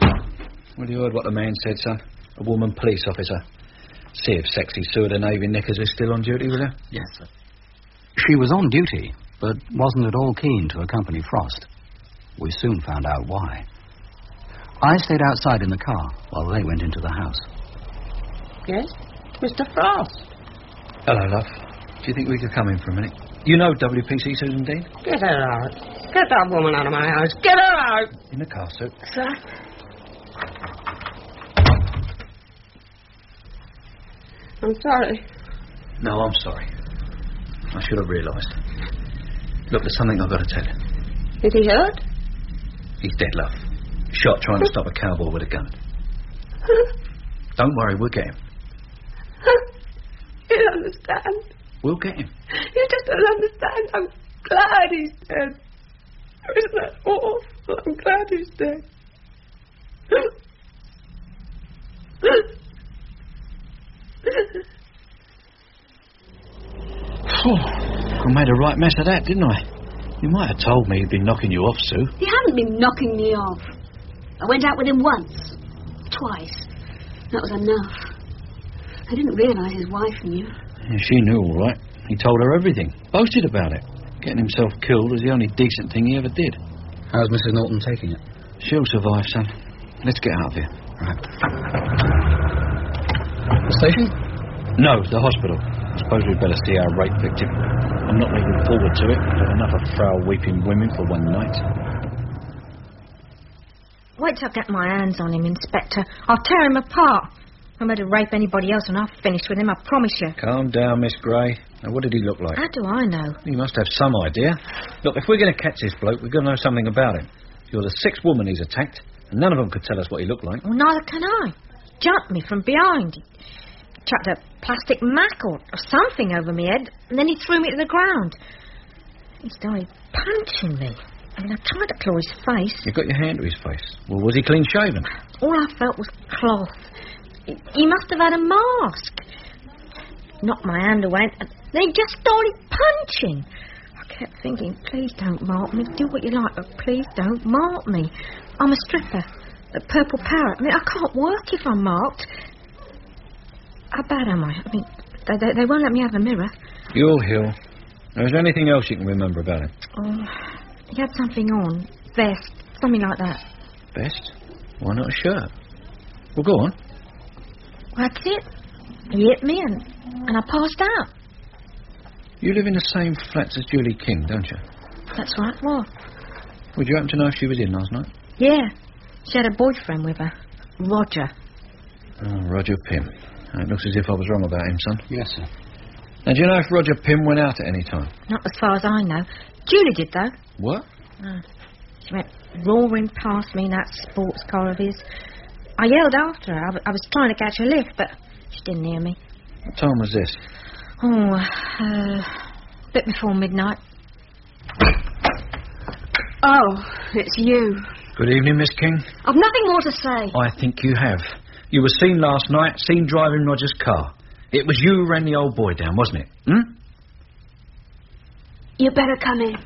Well, you heard what the man said, son. A woman police officer. See if sexy Sue of the Navy Knickers is still on duty with her. Yes, sir. She was on duty, but wasn't at all keen to accompany Frost. We soon found out why. I stayed outside in the car while they went into the house. Yes? Mister Frost. Hello, love. Do you think we could come in for a minute? You know W P C Susan Dean? Get her out. Get that woman out of my house. Get her out! In the car, Sue. Sir? I'm sorry. No, I'm sorry. I should have realised. Look, there's something I've got to tell you. Is he hurt? He's dead, love. Shot trying to stop a cowboy with a gun. Don't worry, we'll get him. You don't understand. We'll get him. You just don't understand. I'm glad he's dead. Isn't that awful? I'm glad he's dead. I made a right mess of that, didn't I? You might have told me he'd been knocking you off, Sue. He hadn't been knocking me off. I went out with him once. Twice. That was enough. I didn't realise his wife knew. Yeah, she knew all right. He told her everything. Boasted about it. Getting himself killed was the only decent thing he ever did. How's Missus Norton taking it? She'll survive, son. Let's get out of here. Right. The station? No, the hospital. I suppose we'd better see our rape victim. I'm not looking forward to it. Got enough of frail weeping women for one night. Wait till I get my hands on him, Inspector. I'll tear him apart. I'm going to rape anybody else and I'll finish with him, I promise you. Calm down, Miss Gray. Now, what did he look like? How do I know? He must have some idea. Look, if we're going to catch this bloke, we've got to know something about him. You're the sixth woman he's attacked, and none of them could tell us what he looked like. Well, neither can I. Jumped me from behind. He chucked a plastic mac or, or something over my head, and then he threw me to the ground. He started punching me. I mean, I tried to claw his face. You got your hand to his face. Well, was he clean shaven? All I felt was cloth. He, he must have had a mask. Knocked my hand away, and then he just started punching. I kept thinking, please don't mark me. Do what you like, but please don't mark me. I'm a stripper. A purple parrot. I mean, I can't work if I'm marked. How bad am I? I mean, they, they, they won't let me have a mirror. You'll heal. Now, is there anything else you can remember about him? Oh, he had something on. Vest. Something like that. Vest? Why not a shirt? Well, go on. That's it. He hit me and, and I passed out. You live in the same flats as Julie King, don't you? That's right, what? Would you happen to know if she was in last night? Yeah. She had a boyfriend with her. Roger. Oh, Roger Pym. It looks as if I was wrong about him, son. Yes, sir. Now, do you know if Roger Pym went out at any time? Not as far as I know. Julie did, though. What? Oh. She went roaring past me in that sports car of his. I yelled after her. I, w- I was trying to catch a lift, but she didn't hear me. What time was this? Oh, uh, a bit before midnight. Oh, it's you. Good evening, Miss King. I've nothing more to say. I think you have. You were seen last night, seen driving Roger's car. It was you who ran the old boy down, wasn't it? Hmm? You better come in.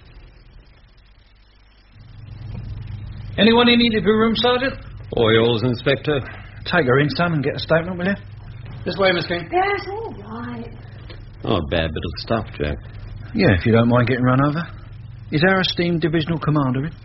Anyone in the interview room, Sergeant? All yours, Inspector. Take her in, son, and get a statement, will you? This way, Miss King. Yes, all right. Oh, a bad bit of stuff, Jack. Yeah, if you don't mind getting run over. Is our esteemed divisional commander in?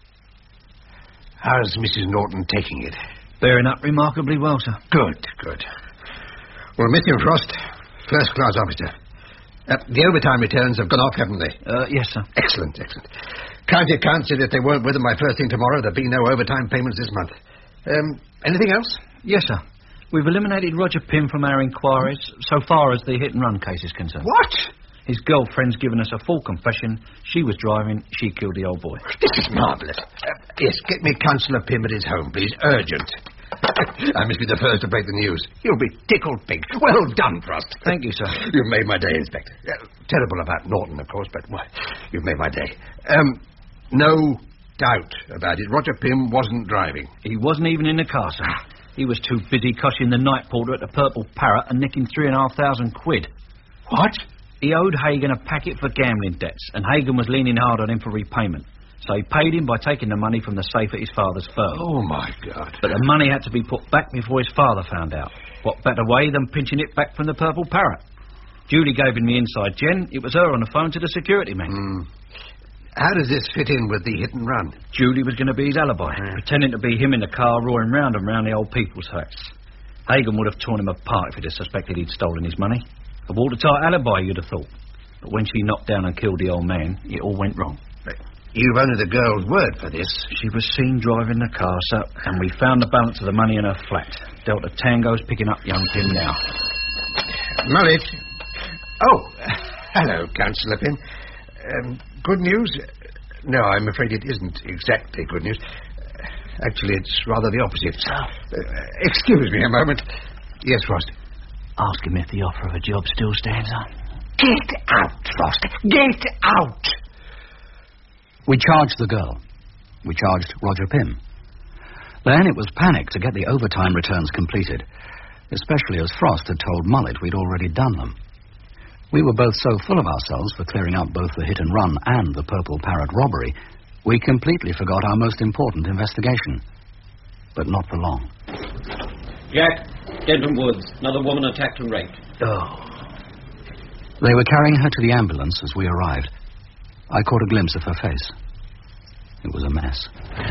How's Missus Norton taking it? Bearing up remarkably well, sir. Good, good. Well, Mister Frost, first-class officer. Uh, the overtime returns have gone off, haven't they? Uh, yes, sir. Excellent, excellent. County account said if they weren't with them by first thing tomorrow, there'd be no overtime payments this month. Um, anything else? Yes, sir. We've eliminated Roger Pym from our inquiries so far as the hit-and-run case is concerned. What? His girlfriend's given us a full confession. She was driving, she killed the old boy. This is marvellous. Uh, yes, get me Councillor Pym at his home, please. Urgent. I must be the first to break the news. You'll be tickled pink. Well done, Frost. Thank you, sir. You've made my day, Inspector. Uh, terrible about Norton, of course, but well, you've made my day. Um, no doubt about it. Roger Pym wasn't driving. He wasn't even in the car, sir. He was too busy cushing the night porter at the Purple Parrot and nicking three and a half thousand quid. What? He owed Hagen a packet for gambling debts, and Hagen was leaning hard on him for repayment. So he paid him by taking the money from the safe at his father's firm. Oh, my God. But the money had to be put back before his father found out. What better way than pinching it back from the Purple Parrot? Julie gave him the inside gen. It was her on the phone to the security man. Mm. How does this fit in with the hit and run? Julie was going to be his alibi, yeah. pretending to be him in the car roaring round and round the old people's huts. Hagen would have torn him apart if he'd have suspected he'd stolen his money. A watertight alibi, you'd have thought. But when she knocked down and killed the old man, it all went wrong. You've only the girl's word for this. She was seen driving the car, sir, and we found the balance of the money in her flat. Delta Tango's picking up young Pym now. Mullet. Oh, hello, Councillor Pym. Um, good news? No, I'm afraid it isn't exactly good news. Actually, it's rather the opposite. Uh, excuse me a moment. Yes, Frost. Ask him if the offer of a job still stands on. Get out, Frost. Get out! We charged the girl. We charged Roger Pym. Then it was panic to get the overtime returns completed, especially as Frost had told Mullet we'd already done them. We were both so full of ourselves for clearing up both the hit and run and the Purple Parrot robbery, we completely forgot our most important investigation. But not for long. Jack, Denton Woods. Another woman attacked and raped. Oh. They were carrying her to the ambulance as we arrived. I caught a glimpse of her face. It was a mess.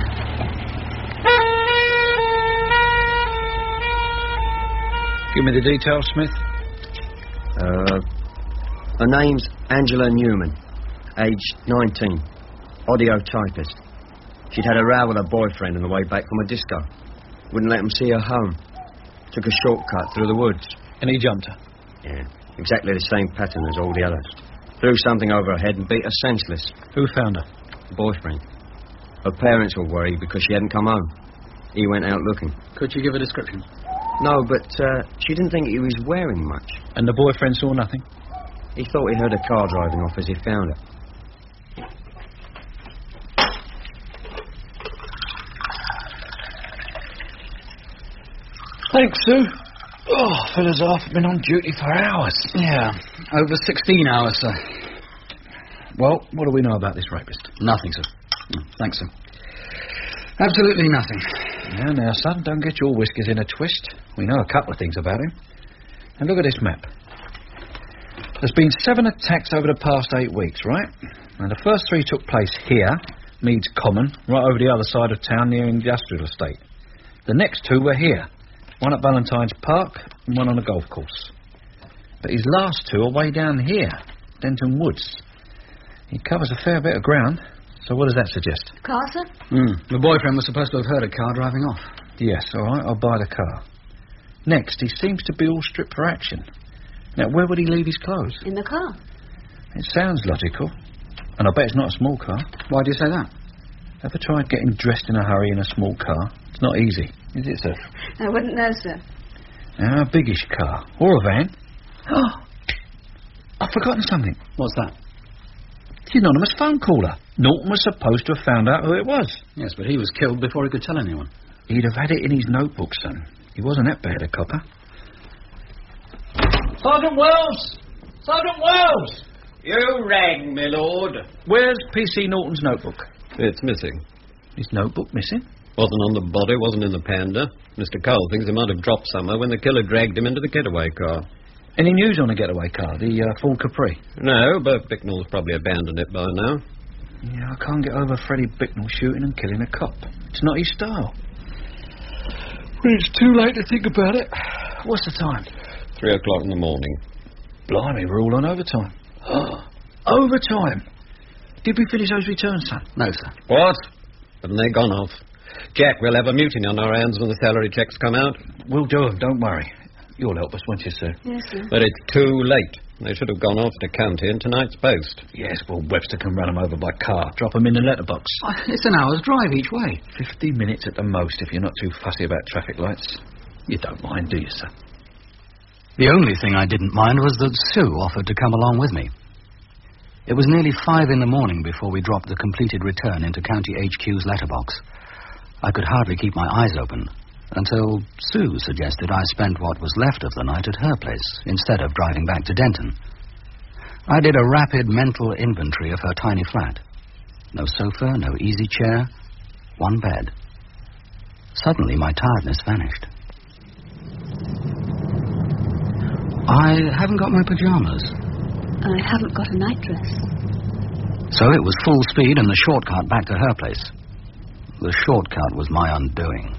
Give me the details, Smith. Uh, her name's Angela Newman, aged nineteen, audio typist. She'd had a row with her boyfriend on the way back from a disco. Wouldn't let him see her home. Took a shortcut through the woods. And he jumped her? Yeah, exactly the same pattern as all the others. Threw something over her head and beat her senseless. Who found her? The boyfriend. Her parents were worried because she hadn't come home. He went out looking. Could you give a description? No, but uh, she didn't think he was wearing much. And the boyfriend saw nothing? He thought he heard a car driving off as he found her. Thanks, Sue. Oh, fellas off. Been on duty for hours. Yeah, over sixteen hours, sir. Well, what do we know about this rapist? Nothing, sir. No, thanks, sir. Absolutely nothing. Now, now, son, don't get your whiskers in a twist. We know a couple of things about him. And look at this map. There's been seven attacks over the past eight weeks, right? And the first three took place here, Meads Common, right over the other side of town near Industrial Estate. The next two were here. One at Valentine's Park and one on a golf course. But his last two are way down here, Denton Woods. He covers a fair bit of ground. So what does that suggest? Car, sir? Hmm. The boyfriend was supposed to have heard a car driving off. Yes, all right, I'll buy the car. Next, he seems to be all stripped for action. Now, where would he leave his clothes? In the car. It sounds logical. And I bet it's not a small car. Why do you say that? Ever tried getting dressed in a hurry in a small car? It's not easy, is it, sir? I wouldn't know, sir. Now, a biggish car. Or a van. Oh, I've forgotten something. What's that? The anonymous phone caller. Norton was supposed to have found out who it was. Yes, but he was killed before he could tell anyone. He'd have had it in his notebook, son. He wasn't that bad a copper. Sergeant Wells! Sergeant Wells! You rang, my lord. Where's P C Norton's notebook? It's missing. His notebook missing? Wasn't on the body, wasn't in the Panda. Mister Cole thinks it might have dropped somewhere when the killer dragged him into the getaway car. Any news on the getaway car, the uh, Ford Capri? No, but Bicknell's probably abandoned it by now. Yeah, I can't get over Freddie Bicknell shooting and killing a cop. It's not his style. But it's too late to think about it. What's the time? Three o'clock in the morning. Blimey, we're all on overtime. Overtime? Did we finish those returns, son? No, sir. What? Haven't they gone off? Jack, we'll have a mutiny on our hands when the salary checks come out. We'll do 'em, don't worry. You'll help us, won't you, sir? Yes, sir. But it's too late. They should have gone off to county in tonight's post. Yes, well, Webster can run 'em over by car. Drop 'em in the letterbox. Oh, it's an hour's drive each way. Fifty minutes at the most if you're not too fussy about traffic lights. You don't mind, do you, sir? The only thing I didn't mind was that Sue offered to come along with me. It was nearly five in the morning before we dropped the completed return into County H Q's letterbox. I could hardly keep my eyes open until Sue suggested I spend what was left of the night at her place instead of driving back to Denton. I did a rapid mental inventory of her tiny flat. No sofa, no easy chair, one bed. Suddenly my tiredness vanished. I haven't got my pajamas. I haven't got a nightdress. So it was full speed and the shortcut back to her place. The shortcut was my undoing.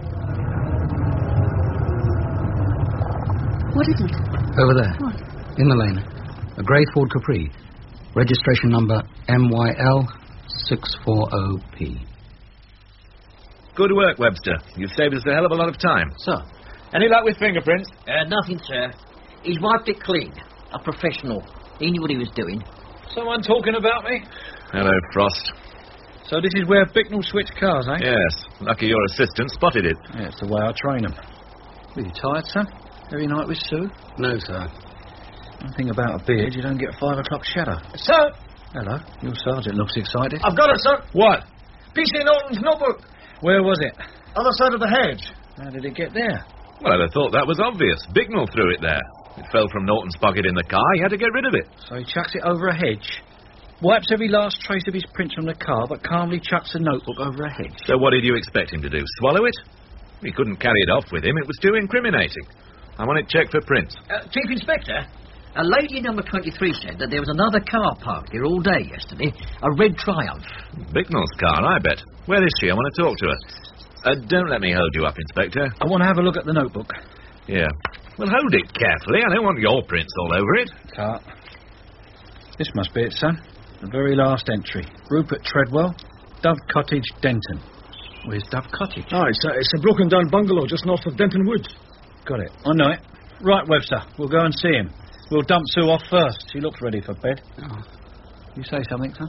What is it? Over there. What? In the lane. A grey Ford Capri. Registration number M Y L six forty P. Good work, Webster. You've saved us a hell of a lot of time. Sir. Any luck with fingerprints? Uh, nothing, sir. He's wiped it clean. A professional. He knew what he was doing. Someone talking about me? Hello, Frost. So this is where Bicknell switched cars, eh? Yes. Lucky your assistant spotted it. Yeah, it's the way I train 'em. Are you tired, son? Every night with Sue? No, sir. One thing about a beard, you don't get a five o'clock shadow. Sir! Hello. Your sergeant looks excited. I've got it, sir. What? P C Norton's notebook. Where was it? Other side of the hedge. How did it get there? Well, I'd have thought that was obvious. Bicknell threw it there. It fell from Norton's pocket in the car. He had to get rid of it. So he chucks it over a hedge, wipes every last trace of his prints from the car, but calmly chucks the notebook over a hedge. So what did you expect him to do? Swallow it? He couldn't carry it off with him. It was too incriminating. I want it checked for prints. Uh, Chief Inspector, a lady number twenty-three said that there was another car parked here all day yesterday. A red Triumph. Bicknell's car, I bet. Where is she? I want to talk to her. Uh, don't let me hold you up, Inspector. I want to have a look at the notebook. Yeah. Well, hold it carefully. I don't want your prints all over it. Can't. This must be it, son. The very last entry. Rupert Treadwell, Dove Cottage, Denton. Where's Dove Cottage? Oh, it's a, it's a broken-down bungalow just north of Denton Woods. Got it. I know it. Right, Webster. We'll go and see him. We'll dump Sue off first. She looks ready for bed. Oh. You say something, son?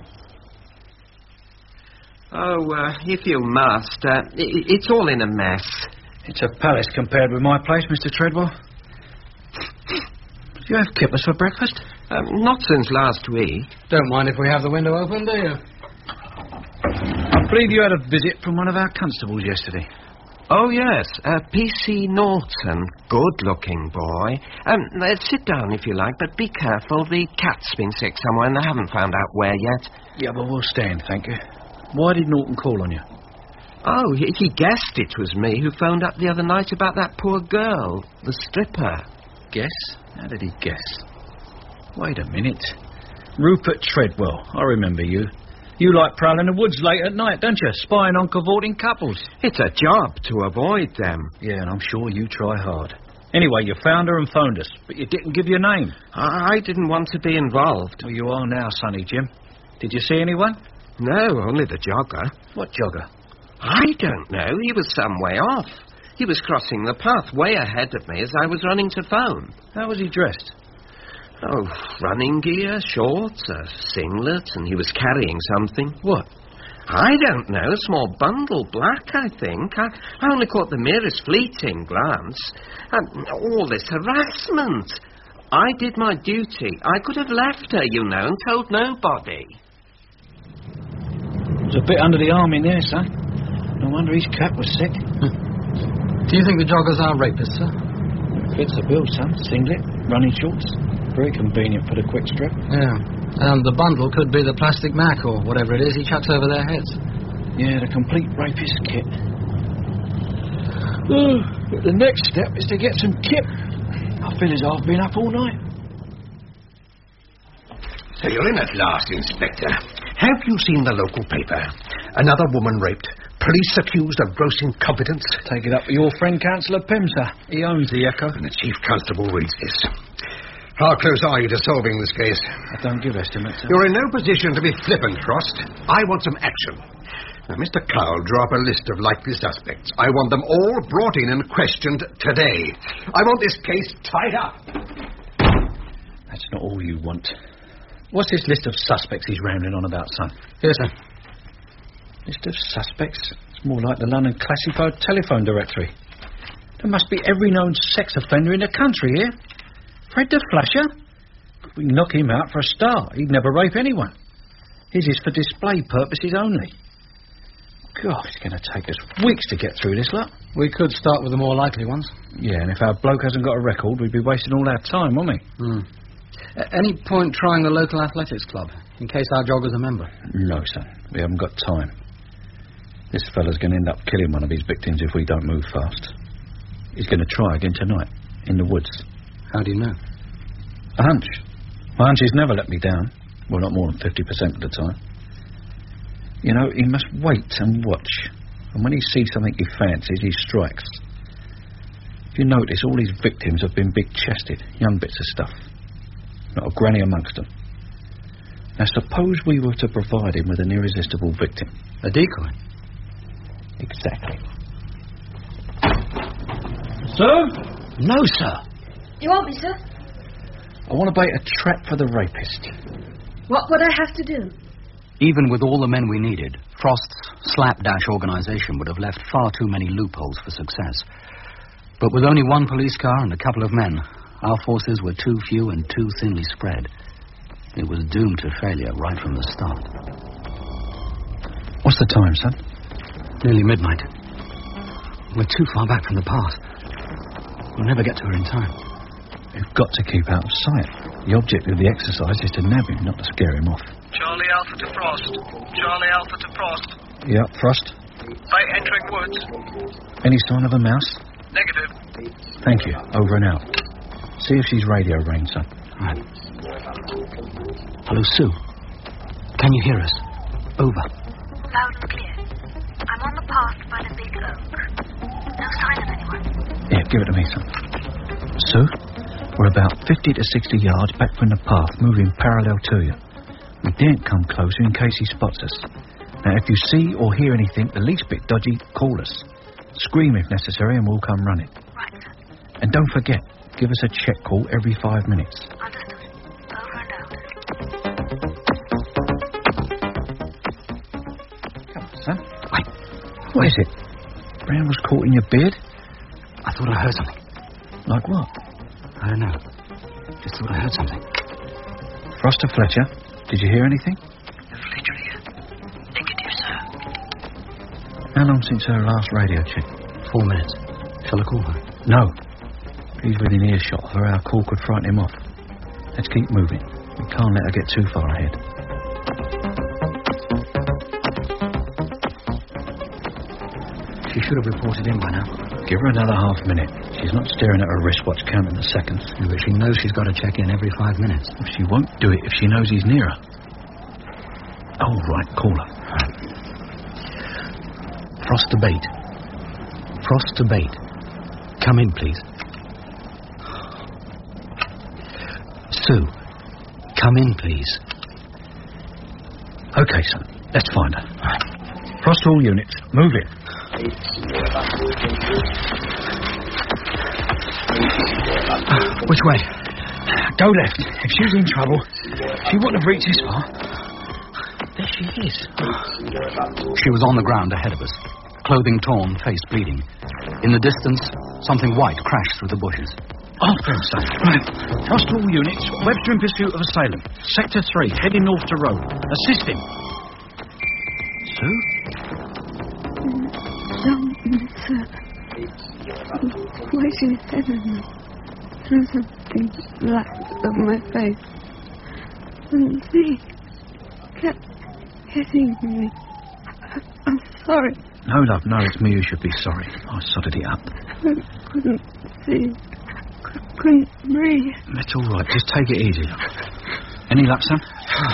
Oh, uh, if you must. Uh, it, it's all in a mess. It's a palace compared with my place, Mister Treadwell. Do you have kippers for breakfast? Um, not since last week. Don't mind if we have the window open, do you? I believe you had a visit from one of our constables yesterday. Oh, yes. Uh, P C Norton. Good-looking boy. Um, uh, sit down if you like, but be careful. The cat's been sick somewhere and they haven't found out where yet. Yeah, but we'll stand, thank you. Why did Norton call on you? Oh, he, he guessed it was me who phoned up the other night about that poor girl, the stripper. Guess? How did he guess? Wait a minute. Rupert Treadwell. I remember you. You like prowling the woods late at night, don't you? Spying on cavorting couples. It's a job to avoid them. Yeah, and I'm sure you try hard. Anyway, you found her and phoned us, but you didn't give your name. I didn't want to be involved. Well, you are now, Sonny Jim. Did you see anyone? No, only the jogger. What jogger? I don't know. He was some way off. He was crossing the path way ahead of me as I was running to phone. How was he dressed? Oh, running gear, shorts, a singlet, and he was carrying something. What? I don't know. A small bundle, black, I think. I, I only caught the merest fleeting glance. And all this harassment. I did my duty. I could have left her, you know, and told nobody. It was a bit under the arm in there, son. No wonder his cap was sick. Do you think the joggers are rapists, sir? Fits the bill, son. Singlet, running shorts. Very convenient for the quick strip. Yeah. And the bundle could be the plastic mac or whatever it is he chucks over their heads. Yeah, the complete rapist kit. Oh, but the next step is to get some kip. I feel as I've been up all night. So you're in at last, Inspector. Have you seen the local paper? Another woman raped. Police accused of gross incompetence. Take it up with your friend, Councillor Pym, sir. He owns the Echo. And the Chief Constable reads this. How close are you to solving this case? I don't give estimates, sir. You're in no position to be flippant, Frost. I want some action. Now, Mister Cowell, draw up a list of likely suspects. I want them all brought in and questioned today. I want this case tied up. That's not all you want. What's this list of suspects he's rambling on about, son? Yes, sir. List of suspects? It's more like the London Classified Telephone Directory. There must be every known sex offender in the country here. Fred the Flasher? We can knock him out for a start. He'd never rape anyone. His is for display purposes only. God, it's going to take us weeks to get through this lot. We could start with the more likely ones. Yeah, and if our bloke hasn't got a record, we'd be wasting all our time, wouldn't we? Mm. At any point trying the local athletics club, in case our jogger's a member? No, son. We haven't got time. This fella's going to end up killing one of his victims if we don't move fast. He's going to try again tonight, in the woods. How do you know? A hunch. My hunch has never let me down. Well, not more than fifty percent of the time. You know, he must wait and watch. And when he sees something he fancies, he strikes. If you notice, all his victims have been big-chested, young bits of stuff. Not a granny amongst them. Now, suppose we were to provide him with an irresistible victim. A decoy? Exactly. Sir? No, sir. You want me, sir? I want to bait a trap for the rapist. What would I have to do? Even with all the men we needed, Frost's slapdash organisation would have left far too many loopholes for success. But with only one police car and a couple of men, our forces were too few and too thinly spread. It was doomed to failure right from the start. What's the time, son? Nearly midnight. We're too far back from the path. We'll never get to her in time. We've got to keep out of sight. The object of the exercise is to nab him, not to scare him off. Charlie Alpha to Frost. Charlie Alpha to Frost. Yeah, Frost. Bait entering woods. Any sign of a mouse? Negative. Thank you. Over and out. See if she's radio range, son. Right. Hello, Sue. Can you hear us? Over. Loud and clear. I'm on the path by the big oak. No sign of anyone. Yeah, give it to me, son. Sue, we're about fifty to sixty yards back from the path, moving parallel to you. We daren't come closer in case he spots us. Now, if you see or hear anything the least bit dodgy, call us. Scream if necessary and we'll come running. Right, sir. And don't forget, give us a check call every five minutes. Understood. Over and out. Come on, son. Wait. What is it? Brown was caught in your beard? I thought I heard something. Like what? I don't know. Just thought I heard something. Frost or Fletcher, did you hear anything? Fletcher here. Negative, sir. How long since her last radio check? Four minutes. Shall I call her? No. He's within earshot of her. Our call could frighten him off. Let's keep moving. We can't let her get too far ahead. She should have reported in by now. Give her another half minute. She's not staring at her wristwatch counting the seconds. Yeah, but she knows she's got to check in every five minutes. Well, she won't do it if she knows he's near her. Oh, right, call her. Right. Frost to bait. Frost to bait. Come in, please. Sue, come in, please. OK, son. Let's find her. Frost all units. Move in. Which way? Go left. If she was in trouble, she wouldn't have reached this far. There she is. She was on the ground ahead of us, clothing torn, face bleeding. In the distance, something white crashed through the bushes. After him, son. Right. Frost all units. Webster in pursuit of assailant. Sector three, heading north to road. Assist him. Sue? Don't, sir. Waiting heaven. Through something black over my face. And she kept hitting me. I, I'm sorry. No, love, no, it's me who should be sorry. I sodded it up. I couldn't see. I couldn't breathe. It's all right. Just take it easy, love. Any luck, son?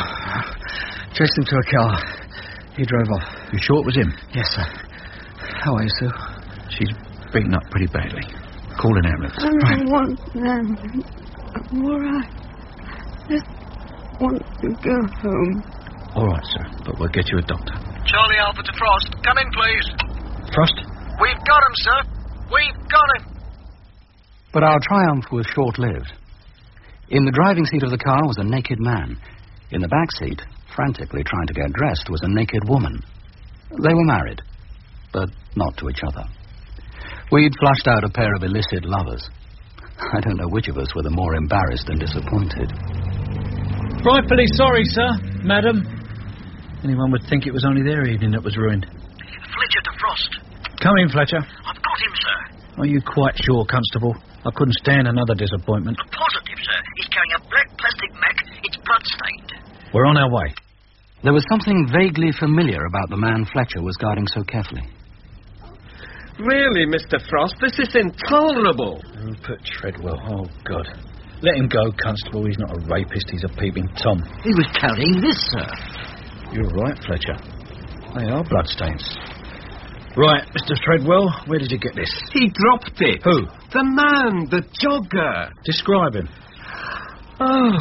Chased him to a car. He drove off. You sure it was him? Yes, sir. How are you, Sue? She's beaten up pretty badly. Call an ambulance. I don't right. want them. I'm all right. Just want to go home. All right, sir, but we'll get you a doctor. Charlie Alpha to Frost. Come in, please. Frost? We've got him, sir. We've got him. But our triumph was short-lived. In the driving seat of the car was a naked man. In the back seat, frantically trying to get dressed, was a naked woman. They were married, but not to each other. We'd flushed out a pair of illicit lovers. I don't know which of us were the more embarrassed and disappointed. Rightfully sorry, sir, madam. Anyone would think it was only their evening that was ruined. Fletcher to Frost. Come in, Fletcher. I've got him, sir. Are you quite sure, Constable? I couldn't stand another disappointment. I'm positive, sir. He's carrying a black plastic Mac. It's blood-stained. We're on our way. There was something vaguely familiar about the man Fletcher was guarding so carefully. Really, Mister Frost, this is intolerable. Rupert Treadwell, oh, God. Let him go, Constable. He's not a rapist, he's a peeping Tom. He was carrying this, sir. You're right, Fletcher. They are bloodstains. Right, Mister Treadwell, where did you get this? He dropped it. Who? The man, the jogger. Describe him. Oh,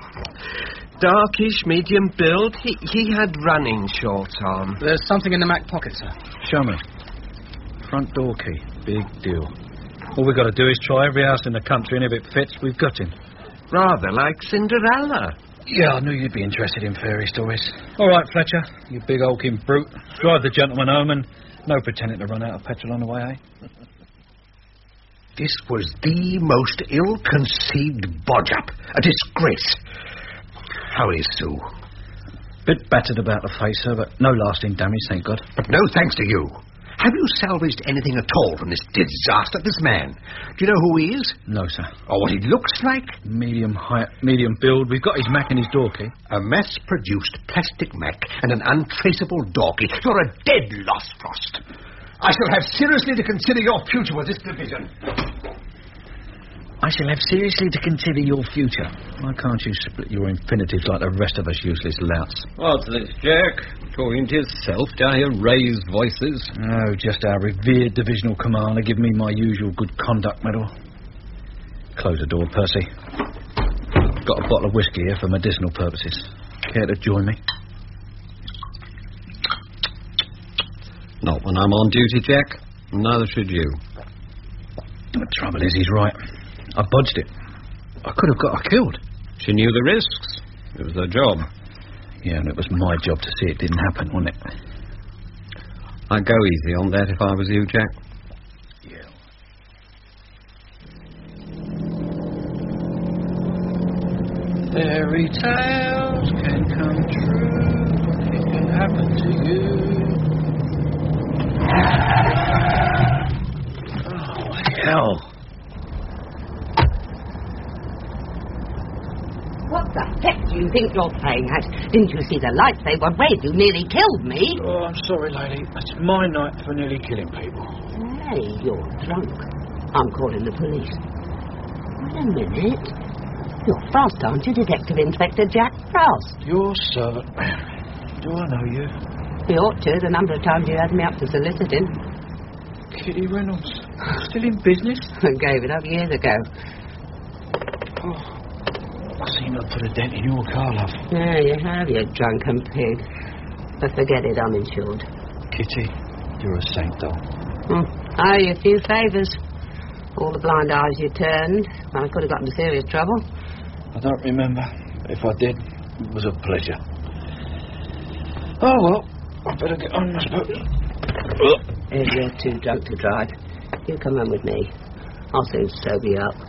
darkish, medium build. He, he had running shorts on. There's something in the Mac pocket, sir. Show me. Front door key. Big deal. All we've got to do is try every house in the country, and if it fits, we've got him. Rather like Cinderella. Yeah, I knew you'd be interested in fairy stories. All right, Fletcher, you big hulking brute. Drive the gentleman home, and no pretending to run out of petrol on the way, eh? This was the most ill-conceived bodge-up. A disgrace. How is Sue? Bit battered about the face, sir, but no lasting damage, thank God. But no thanks to you. Have you salvaged anything at all from this disaster, this man? Do you know who he is? No, sir. Or what he looks like? Medium height, medium build. We've got his Mac and his door key. A mass-produced plastic Mac and an untraceable door key. You're a dead loss, Frost. I shall have seriously to consider your future with this division. I shall have seriously to consider your future. Why can't you split your infinitives like the rest of us useless louts? What's this, Jack? Talking to yourself? Do I hear raised voices? No, just our revered divisional commander give me my usual good conduct medal. Close the door, Percy. Got a bottle of whiskey here for medicinal purposes. Care to join me? Not when I'm on duty, Jack. Neither should you. The trouble is, he's right. I bodged it. I could have got her killed. She knew the risks. It was her job. Yeah, and it was my job to see it didn't happen, wasn't it? I'd go easy on that if I was you, Jack. Yeah. Fairy tales can come true. It can happen to you. Oh, hell. What the heck do you think you're playing at? Didn't you see the lights? They were red. You nearly killed me. Oh, I'm sorry, lady. It's my night for nearly killing people. Hey, you're drunk. I'm calling the police. Wait a minute. You're Frost, aren't you, Detective Inspector Jack Frost? Your servant. Do I know you? You ought to, the number of times you had me up for soliciting. Kitty Reynolds. Still in business? I gave it up years ago. Oh. I seem think I've put a dent in your car, love. Yeah, you have, you drunken pig. But forget it, I'm insured. Kitty, you're a saint, doll. Hmm. I owe you a few favours. All the blind eyes you turned. I could have got into serious trouble. I don't remember. If I did, it was a pleasure. Oh, well, I better get on, I suppose. If you're too drunk to drive, you come home with me. I'll soon sober you up.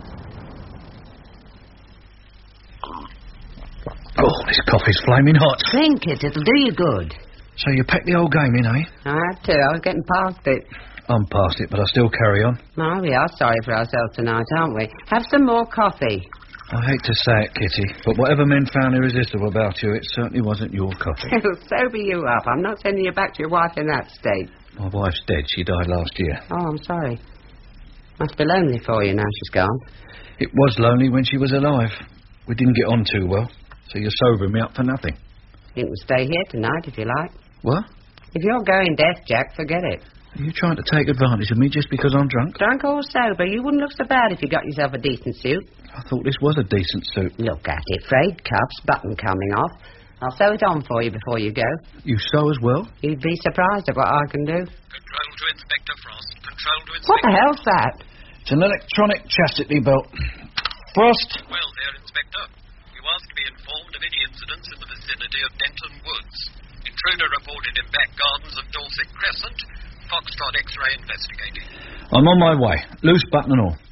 Oh, this coffee's flaming hot. Drink it, it'll do you good. So you packed the old game in, eh? I had to, I was getting past it. I'm past it, but I still carry on. Oh, we are sorry for ourselves tonight, aren't we? Have some more coffee. I hate to say it, Kitty, but whatever men found irresistible about you, it certainly wasn't your coffee. It'll sober you up. I'm not sending you back to your wife in that state. My wife's dead. She died last year. Oh, I'm sorry. Must be lonely for you now she's gone. It was lonely when she was alive. We didn't get on too well, so you're sobering me up for nothing. You can stay here tonight if you like. What? If you're going deaf, Jack, forget it. Are you trying to take advantage of me just because I'm drunk? Drunk or sober, you wouldn't look so bad if you got yourself a decent suit. I thought this was a decent suit. Look at it, frayed cuffs, button coming off. I'll sew it on for you before you go. You sew as well? You'd be surprised at what I can do. Control to Inspector Frost. Control to Inspector... What the hell's that? It's an electronic chastity belt. Frost? Well there, Inspector. You asked to be informed of any incidents in the vicinity of Denton Woods. Intruder reported in back gardens of Dorset Crescent. Foxtrot X-ray investigating. I'm on my way. Loose button and all.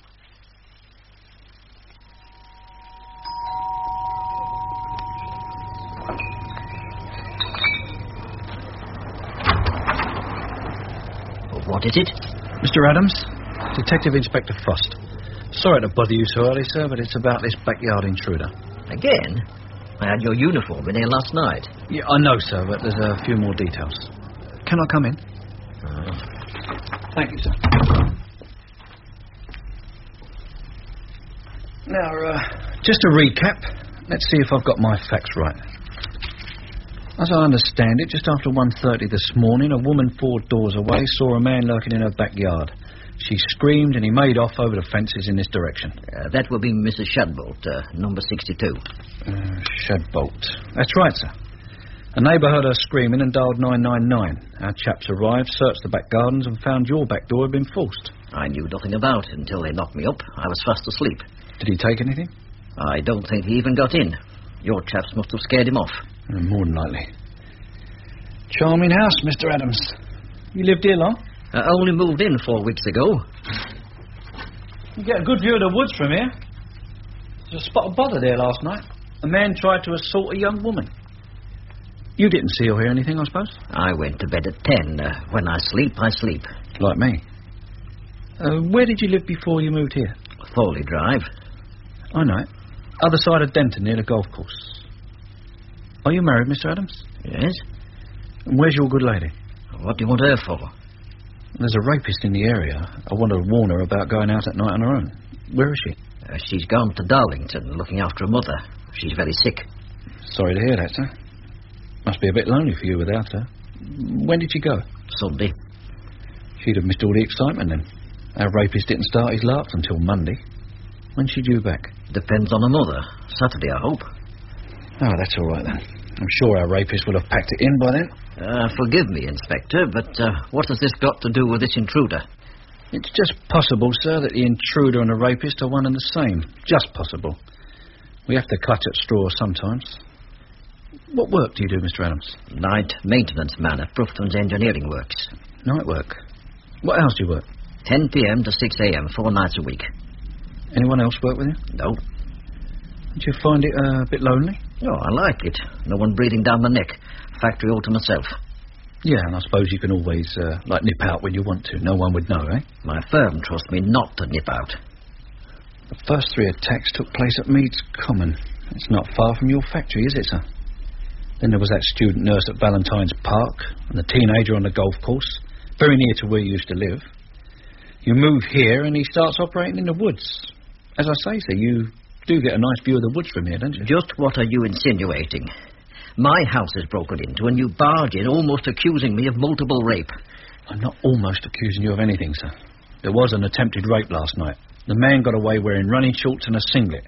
What is it? Mister Adams, Detective Inspector Frost. Sorry to bother you so early, sir, but it's about this backyard intruder. Again? I had your uniform in here last night. Yeah, I know, sir, but there's a few more details. Can I come in? Oh. Thank you, sir. Now, uh, just to recap, let's see if I've got my facts right. As I understand it, just after one thirty this morning, a woman four doors away saw a man lurking in her backyard. She screamed and he made off over the fences in this direction. Uh, that will be Missus Shadbolt, uh, number sixty-two. Uh, Shadbolt. That's right, sir. A neighbour heard her screaming and dialed nine nine nine. Our chaps arrived, searched the back gardens and found your back door had been forced. I knew nothing about it until they knocked me up. I was fast asleep. Did he take anything? I don't think he even got in. Your chaps must have scared him off. Uh, more than likely. Charming house, Mister Adams. You lived here long? I only moved in four weeks ago. You get a good view of the woods from here. There's a spot of bother there last night. A man tried to assault a young woman. You didn't see or hear anything, I suppose? I went to bed at ten. Uh, when I sleep, I sleep. Like me. Uh, where did you live before you moved here? Foley Drive. I know it. Other side of Denton, near the golf course. Are you married, Mister Adams? Yes. And where's your good lady? What do you want her for? There's a rapist in the area. I want to warn her about going out at night on her own. Where is she? Uh, she's gone to Darlington, looking after her mother. She's very sick. Sorry to hear that, sir. Must be a bit lonely for you without her. When did she go? Sunday. She'd have missed all the excitement then. Our rapist didn't start his larks until Monday. When's she due back? Depends on her mother. Saturday, I hope. Oh, that's all right then. I'm sure our rapist will have packed it in by then. Uh, forgive me, Inspector, but uh, what has this got to do with this intruder? It's just possible, sir, that the intruder and the rapist are one and the same. Just possible. We have to clutch at straws sometimes. What work do you do, Mister Adams? Night maintenance man at Brufton's Engineering Works. Night work? What hours do you work? ten p.m. to six a.m., four nights a week. Anyone else work with you? No. Did you find it uh, a bit lonely? No, I like it. No one breathing down my neck. Factory all to myself. Yeah, and I suppose you can always, uh, like, nip out when you want to. No one would know, eh? My firm trusts me not to nip out. The first three attacks took place at Meads Common. It's not far from your factory, is it, sir? Then there was that student nurse at Valentine's Park, and the teenager on the golf course, very near to where you used to live. You move here, and he starts operating in the woods. As I say, sir, you do get a nice view of the woods from here, don't you? Just what are you insinuating? My house is broken into, and you barge in, almost accusing me of multiple rape. I'm not almost accusing you of anything, sir. There was an attempted rape last night. The man got away wearing running shorts and a singlet.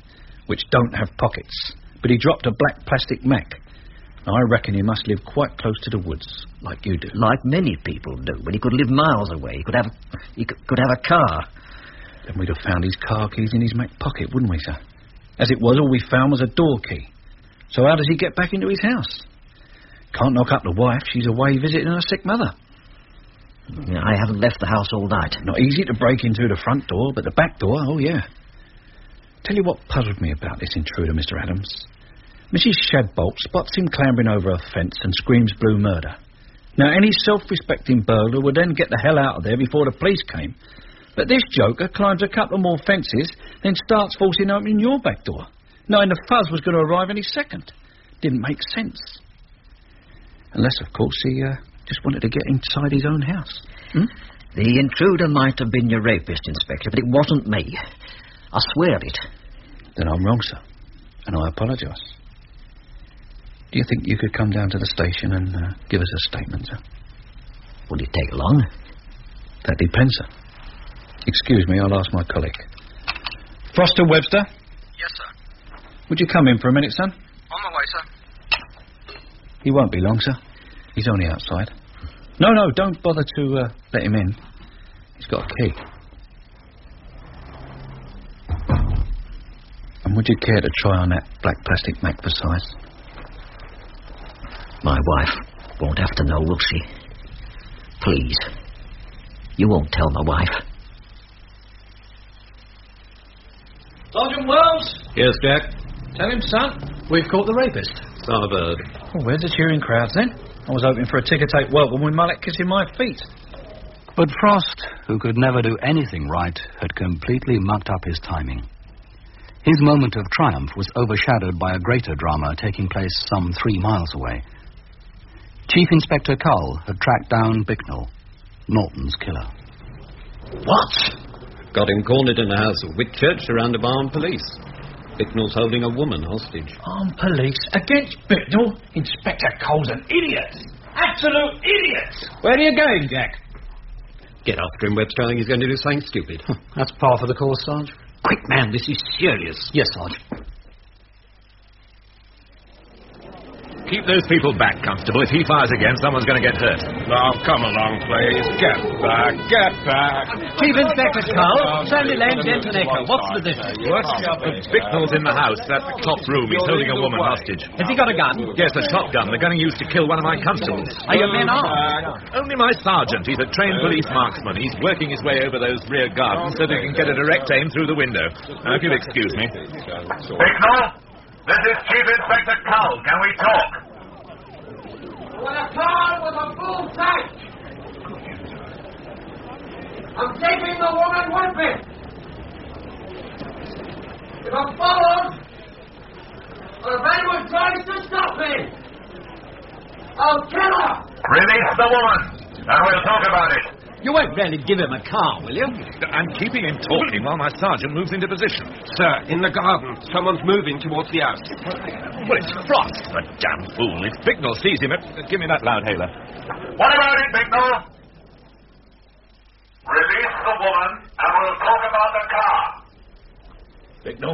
which don't have pockets. But he dropped a black plastic Mac. I reckon he must live quite close to the woods, like you do. Like many people do, but he could live miles away. He could have, he could, could have a car. Then we'd have found his car keys in his Mac pocket, wouldn't we, sir? As it was, all we found was a door key. So how does he get back into his house? Can't knock up the wife. She's away visiting her sick mother. Yeah, I haven't left the house all night. Not easy to break into the front door, but the back door, oh, yeah. Tell you what puzzled me about this intruder, Mister Adams. Missus Shadbolt spots him clambering over a fence and screams blue murder. Now, any self-respecting burglar would then get the hell out of there before the police came. But this joker climbs a couple more fences, then starts forcing opening your back door, knowing the fuzz was going to arrive any second. Didn't make sense. Unless, of course, he uh, just wanted to get inside his own house. Hmm? The intruder might have been your rapist, Inspector, but it wasn't me. I swear it. Then I'm wrong, sir, and I apologise. Do you think you could come down to the station and uh, give us a statement, sir? Would it take long? That depends, sir. Excuse me, I'll ask my colleague. Frost and Webster? Yes, sir. Would you come in for a minute, son? On my way, sir. He won't be long, sir. He's only outside. No, no, don't bother to uh, let him in. He's got a key. And would you care to try on that black plastic Mac for size? My wife won't have to know, will she? Please. You won't tell my wife. Sergeant Wells? Yes, Jack? Tell him, son, we've caught the rapist. Son of a bird. Oh, where's the cheering crowds, then? I was hoping for a ticker-tape welcome with Mullet kissing my feet. But Frost, who could never do anything right, had completely mucked up his timing. His moment of triumph was overshadowed by a greater drama taking place some three miles away. Chief Inspector Cull had tracked down Bicknell, Norton's killer. What? Got him cornered in the house of Whitchurch, surrounded by armed police. Bicknell's holding a woman hostage. Armed police against Bicknell? Inspector Cull's an idiot! Absolute idiot! Where are you going, Jack? Get after him, Webster. I think he's going to do something stupid. That's par for the course, Sarge. Quick, man, this is serious. Yes, Sarge. Keep those people back, Constable. If he fires again, someone's going to get hurt. Now, come along, please. Get back, get back. Chief Inspector Cull, Sandy Lane, Denton Acre. What's the difference? What? Bicknell's in the house. That's the top room. He's holding a woman hostage. Has he got a gun? Yes, a shotgun. The gun he used to kill one of my constables. Are your men armed? Only my sergeant. He's a trained police marksman. He's working his way over those rear gardens so that he can get a direct aim through the window. Now, if you'll excuse me. Bicknell, this is Chief Inspector Cull. Can we talk? With a car with a full tank. I'm taking the woman with me. If I'm followed, or if anyone tries to stop me, I'll kill her. Release the woman, and we'll talk about it. You won't really give him a car, will you? I'm keeping him talking while my sergeant moves into position. Sir, in the garden. Someone's moving towards the house. Well, it's Frost, the damn fool. If Bicknell sees him, uh, give me that loudhailer. What about it, Bicknell? Release the woman, and we'll talk about the car. Bicknell?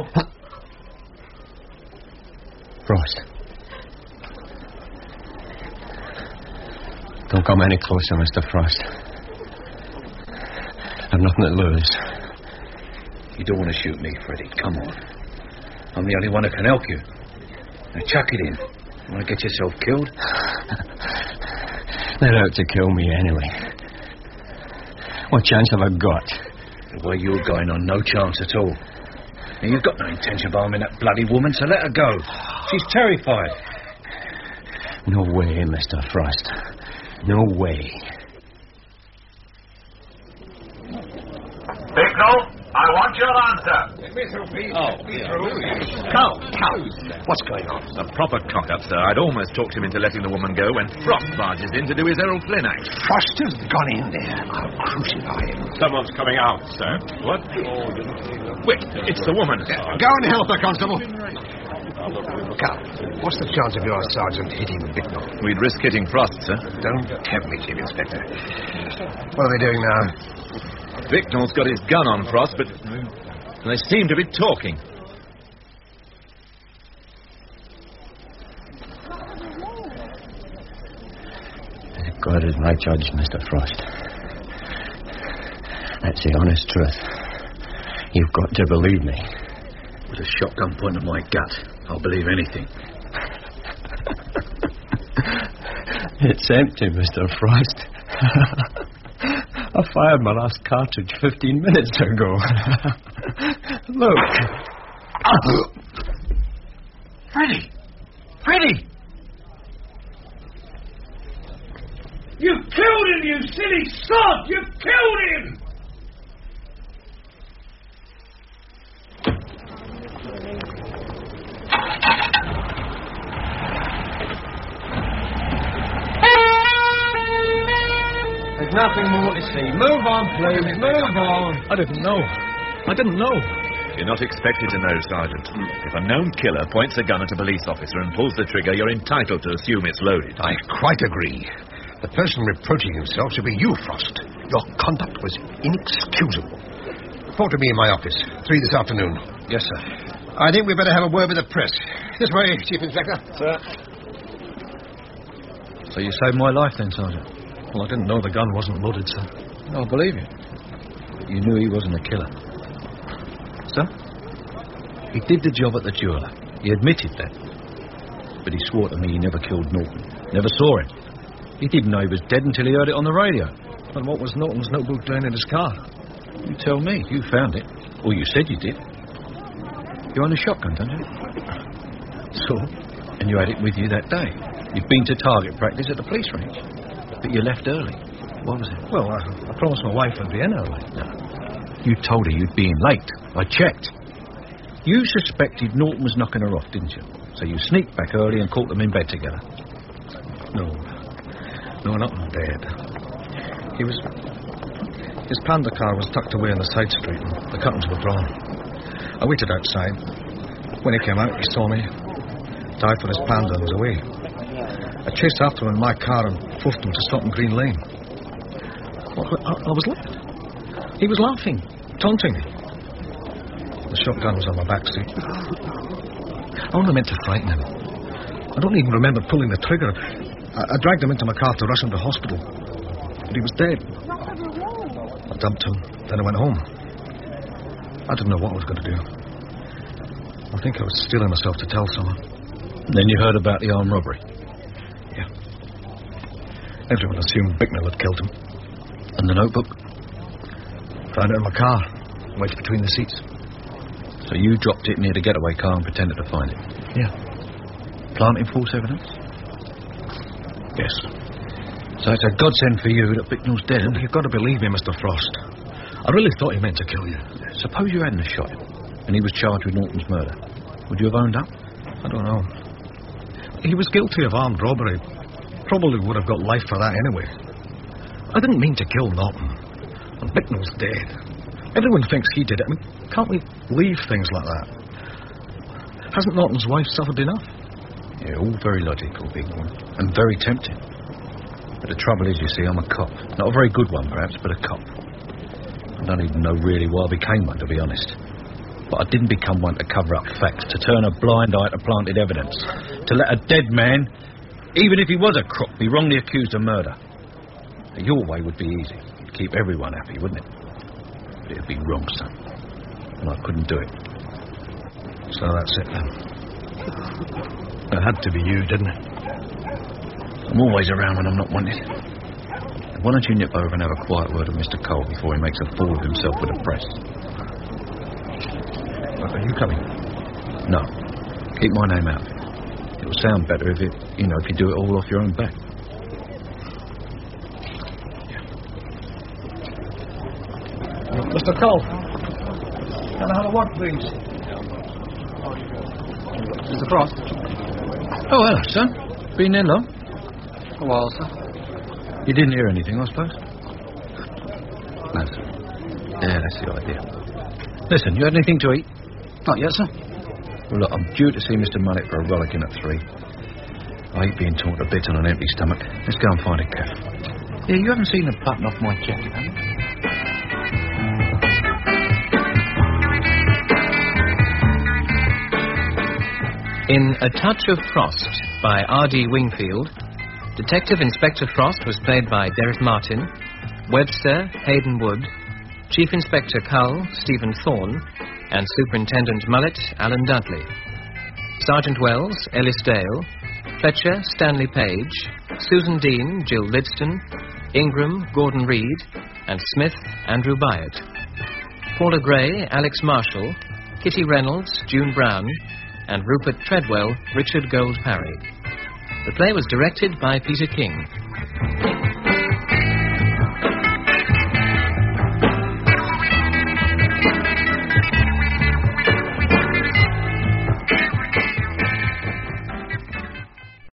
Frost. Don't come any closer, Mister Frost. I've nothing to lose. You don't want to shoot me, Freddie. Come on. I'm the only one who can help you. Now chuck it in. You want to get yourself killed? They're out to kill me anyway. What chance have I got? The way you're going on, no chance at all. And you've got no intention of harming that bloody woman, so let her go. She's terrified. No way, Mister Frost. No way. Bicknell, I want your answer. Oh, Cull, Cull. What's going on? A proper cock-up, sir. I'd almost talked him into letting the woman go when Frost barges in to do his Errol Flynn act. Frost has gone in there. I'll crucify him. Someone's coming out, sir. What? Wait, it's the woman. Uh, go and help her, Constable. Cull, what's the chance of your sergeant hitting Bicknell? We'd risk hitting Frost, sir. Don't tempt me, Chief Inspector. What are they doing now? Bicknell's got his gun on Frost, but they seem to be talking. God is my judge, Mister Frost. That's the honest truth. You've got to believe me. With a shotgun pointed at my gut, I'll believe anything. It's empty, Mister Frost. I fired my last cartridge fifteen minutes ago. Look. Freddy! Freddy! You killed him, you silly sod! You killed him! There's nothing more to see. Move on, please. Move on. I didn't know. I didn't know. You're not expected to know, Sergeant. If a known killer points a gun at a police officer and pulls the trigger, you're entitled to assume it's loaded. I quite agree. The person reproaching himself should be you, Frost. Your conduct was inexcusable. Report to me in my office. Three this afternoon. Yes, sir. I think we'd better have a word with the press. This way, Chief Inspector. Sir. So you saved my life then, Sergeant? Well, I didn't know the gun wasn't loaded, sir. I believe you. But you knew he wasn't a killer. Sir? He did the job at the jeweler. He admitted that. But he swore to me he never killed Norton. Never saw him. He didn't know he was dead until he heard it on the radio. And what was Norton's notebook doing in his car? You tell me. You found it. Or you said you did. You own a shotgun, don't you? So? And you had it with you that day. You'd been to target practice at the police range. But you left early. What was it? Well, I, I promised my wife I'd be in early. No. You told her you'd be in late. I checked. You suspected Norton was knocking her off, didn't you? So you sneaked back early and caught them in bed together. No. No, not in bed. He was... His Panda car was tucked away in the side street and the curtains were drawn. I waited outside. When he came out, he saw me, dived for his Panda and was away. I chased after him in my car and forced him to stop in Green Lane. Well, I, I was left. He was laughing, taunting me. The shotgun was on my back seat. I only meant to frighten him. I don't even remember pulling the trigger. I, I dragged him into my car to rush him to hospital. But he was dead. I dumped him, then I went home. I didn't know what I was going to do. I think I was steeling myself to tell someone. Then you heard about the armed robbery? Yeah. Everyone assumed Bicknell had killed him. And the notebook? Found it in my car, wedged between the seats. So you dropped it near the getaway car and pretended to find it? Yeah. Planting false evidence? Yes. So it's a godsend for you that Bicknell's dead, isn't it? You've got to believe me, Mister Frost. I really thought he meant to kill you. Suppose you hadn't shot him, and he was charged with Norton's murder. Would you have owned up? I don't know. He was guilty of armed robbery. Probably would have got life for that anyway. I didn't mean to kill Norton. And Bicknell's dead. Everyone thinks he did it. I mean, can't we leave things like that? Hasn't Norton's wife suffered enough? Yeah, all very logical, big one. And very tempting. But the trouble is, you see, I'm a cop. Not a very good one, perhaps, but a cop. I don't even know really why I became one, to be honest. But I didn't become one to cover up facts, to turn a blind eye to planted evidence, to let a dead man, even if he was a crook, be wrongly accused of murder. Your way would be easy. It'd keep everyone happy, wouldn't it? But it'd be wrong, son. And I couldn't do it. So that's it, then. It had to be you, didn't it? I'm always around when I'm not wanted. Why don't you nip over and have a quiet word with Mister Cole before he makes a fool of himself with the press? Are you coming? No. Keep my name out of it. It'll sound better if it, you know, if you do it all off your own back. Mister Cole, can I have a word, please? Mister Frost. Oh, hello, son. Been there long? A while, sir. You didn't hear anything, I suppose? No, sir. Yeah, that's the idea. Listen, you had anything to eat? Not yet, sir. Well, look, I'm due to see Mister Mullet for a rollicking at three. I hate being taught a bit on an empty stomach. Let's go and find a caf. Yeah, you haven't seen the button off my jacket, have you? In A Touch of Frost by R D Wingfield, Detective Inspector Frost was played by Derek Martin, Webster, Hayden Wood, Chief Inspector Cull, Stephen Thorne, and Superintendent Mullet, Alan Dudley. Sergeant Wells, Ellis Dale, Fletcher, Stanley Page, Susan Dean, Jill Lidston, Ingram, Gordon Reed, and Smith, Andrew Byatt. Paula Gray, Alex Marshall, Kitty Reynolds, June Brown, and Rupert Treadwell, Richard Gold Parry. The play was directed by Peter King.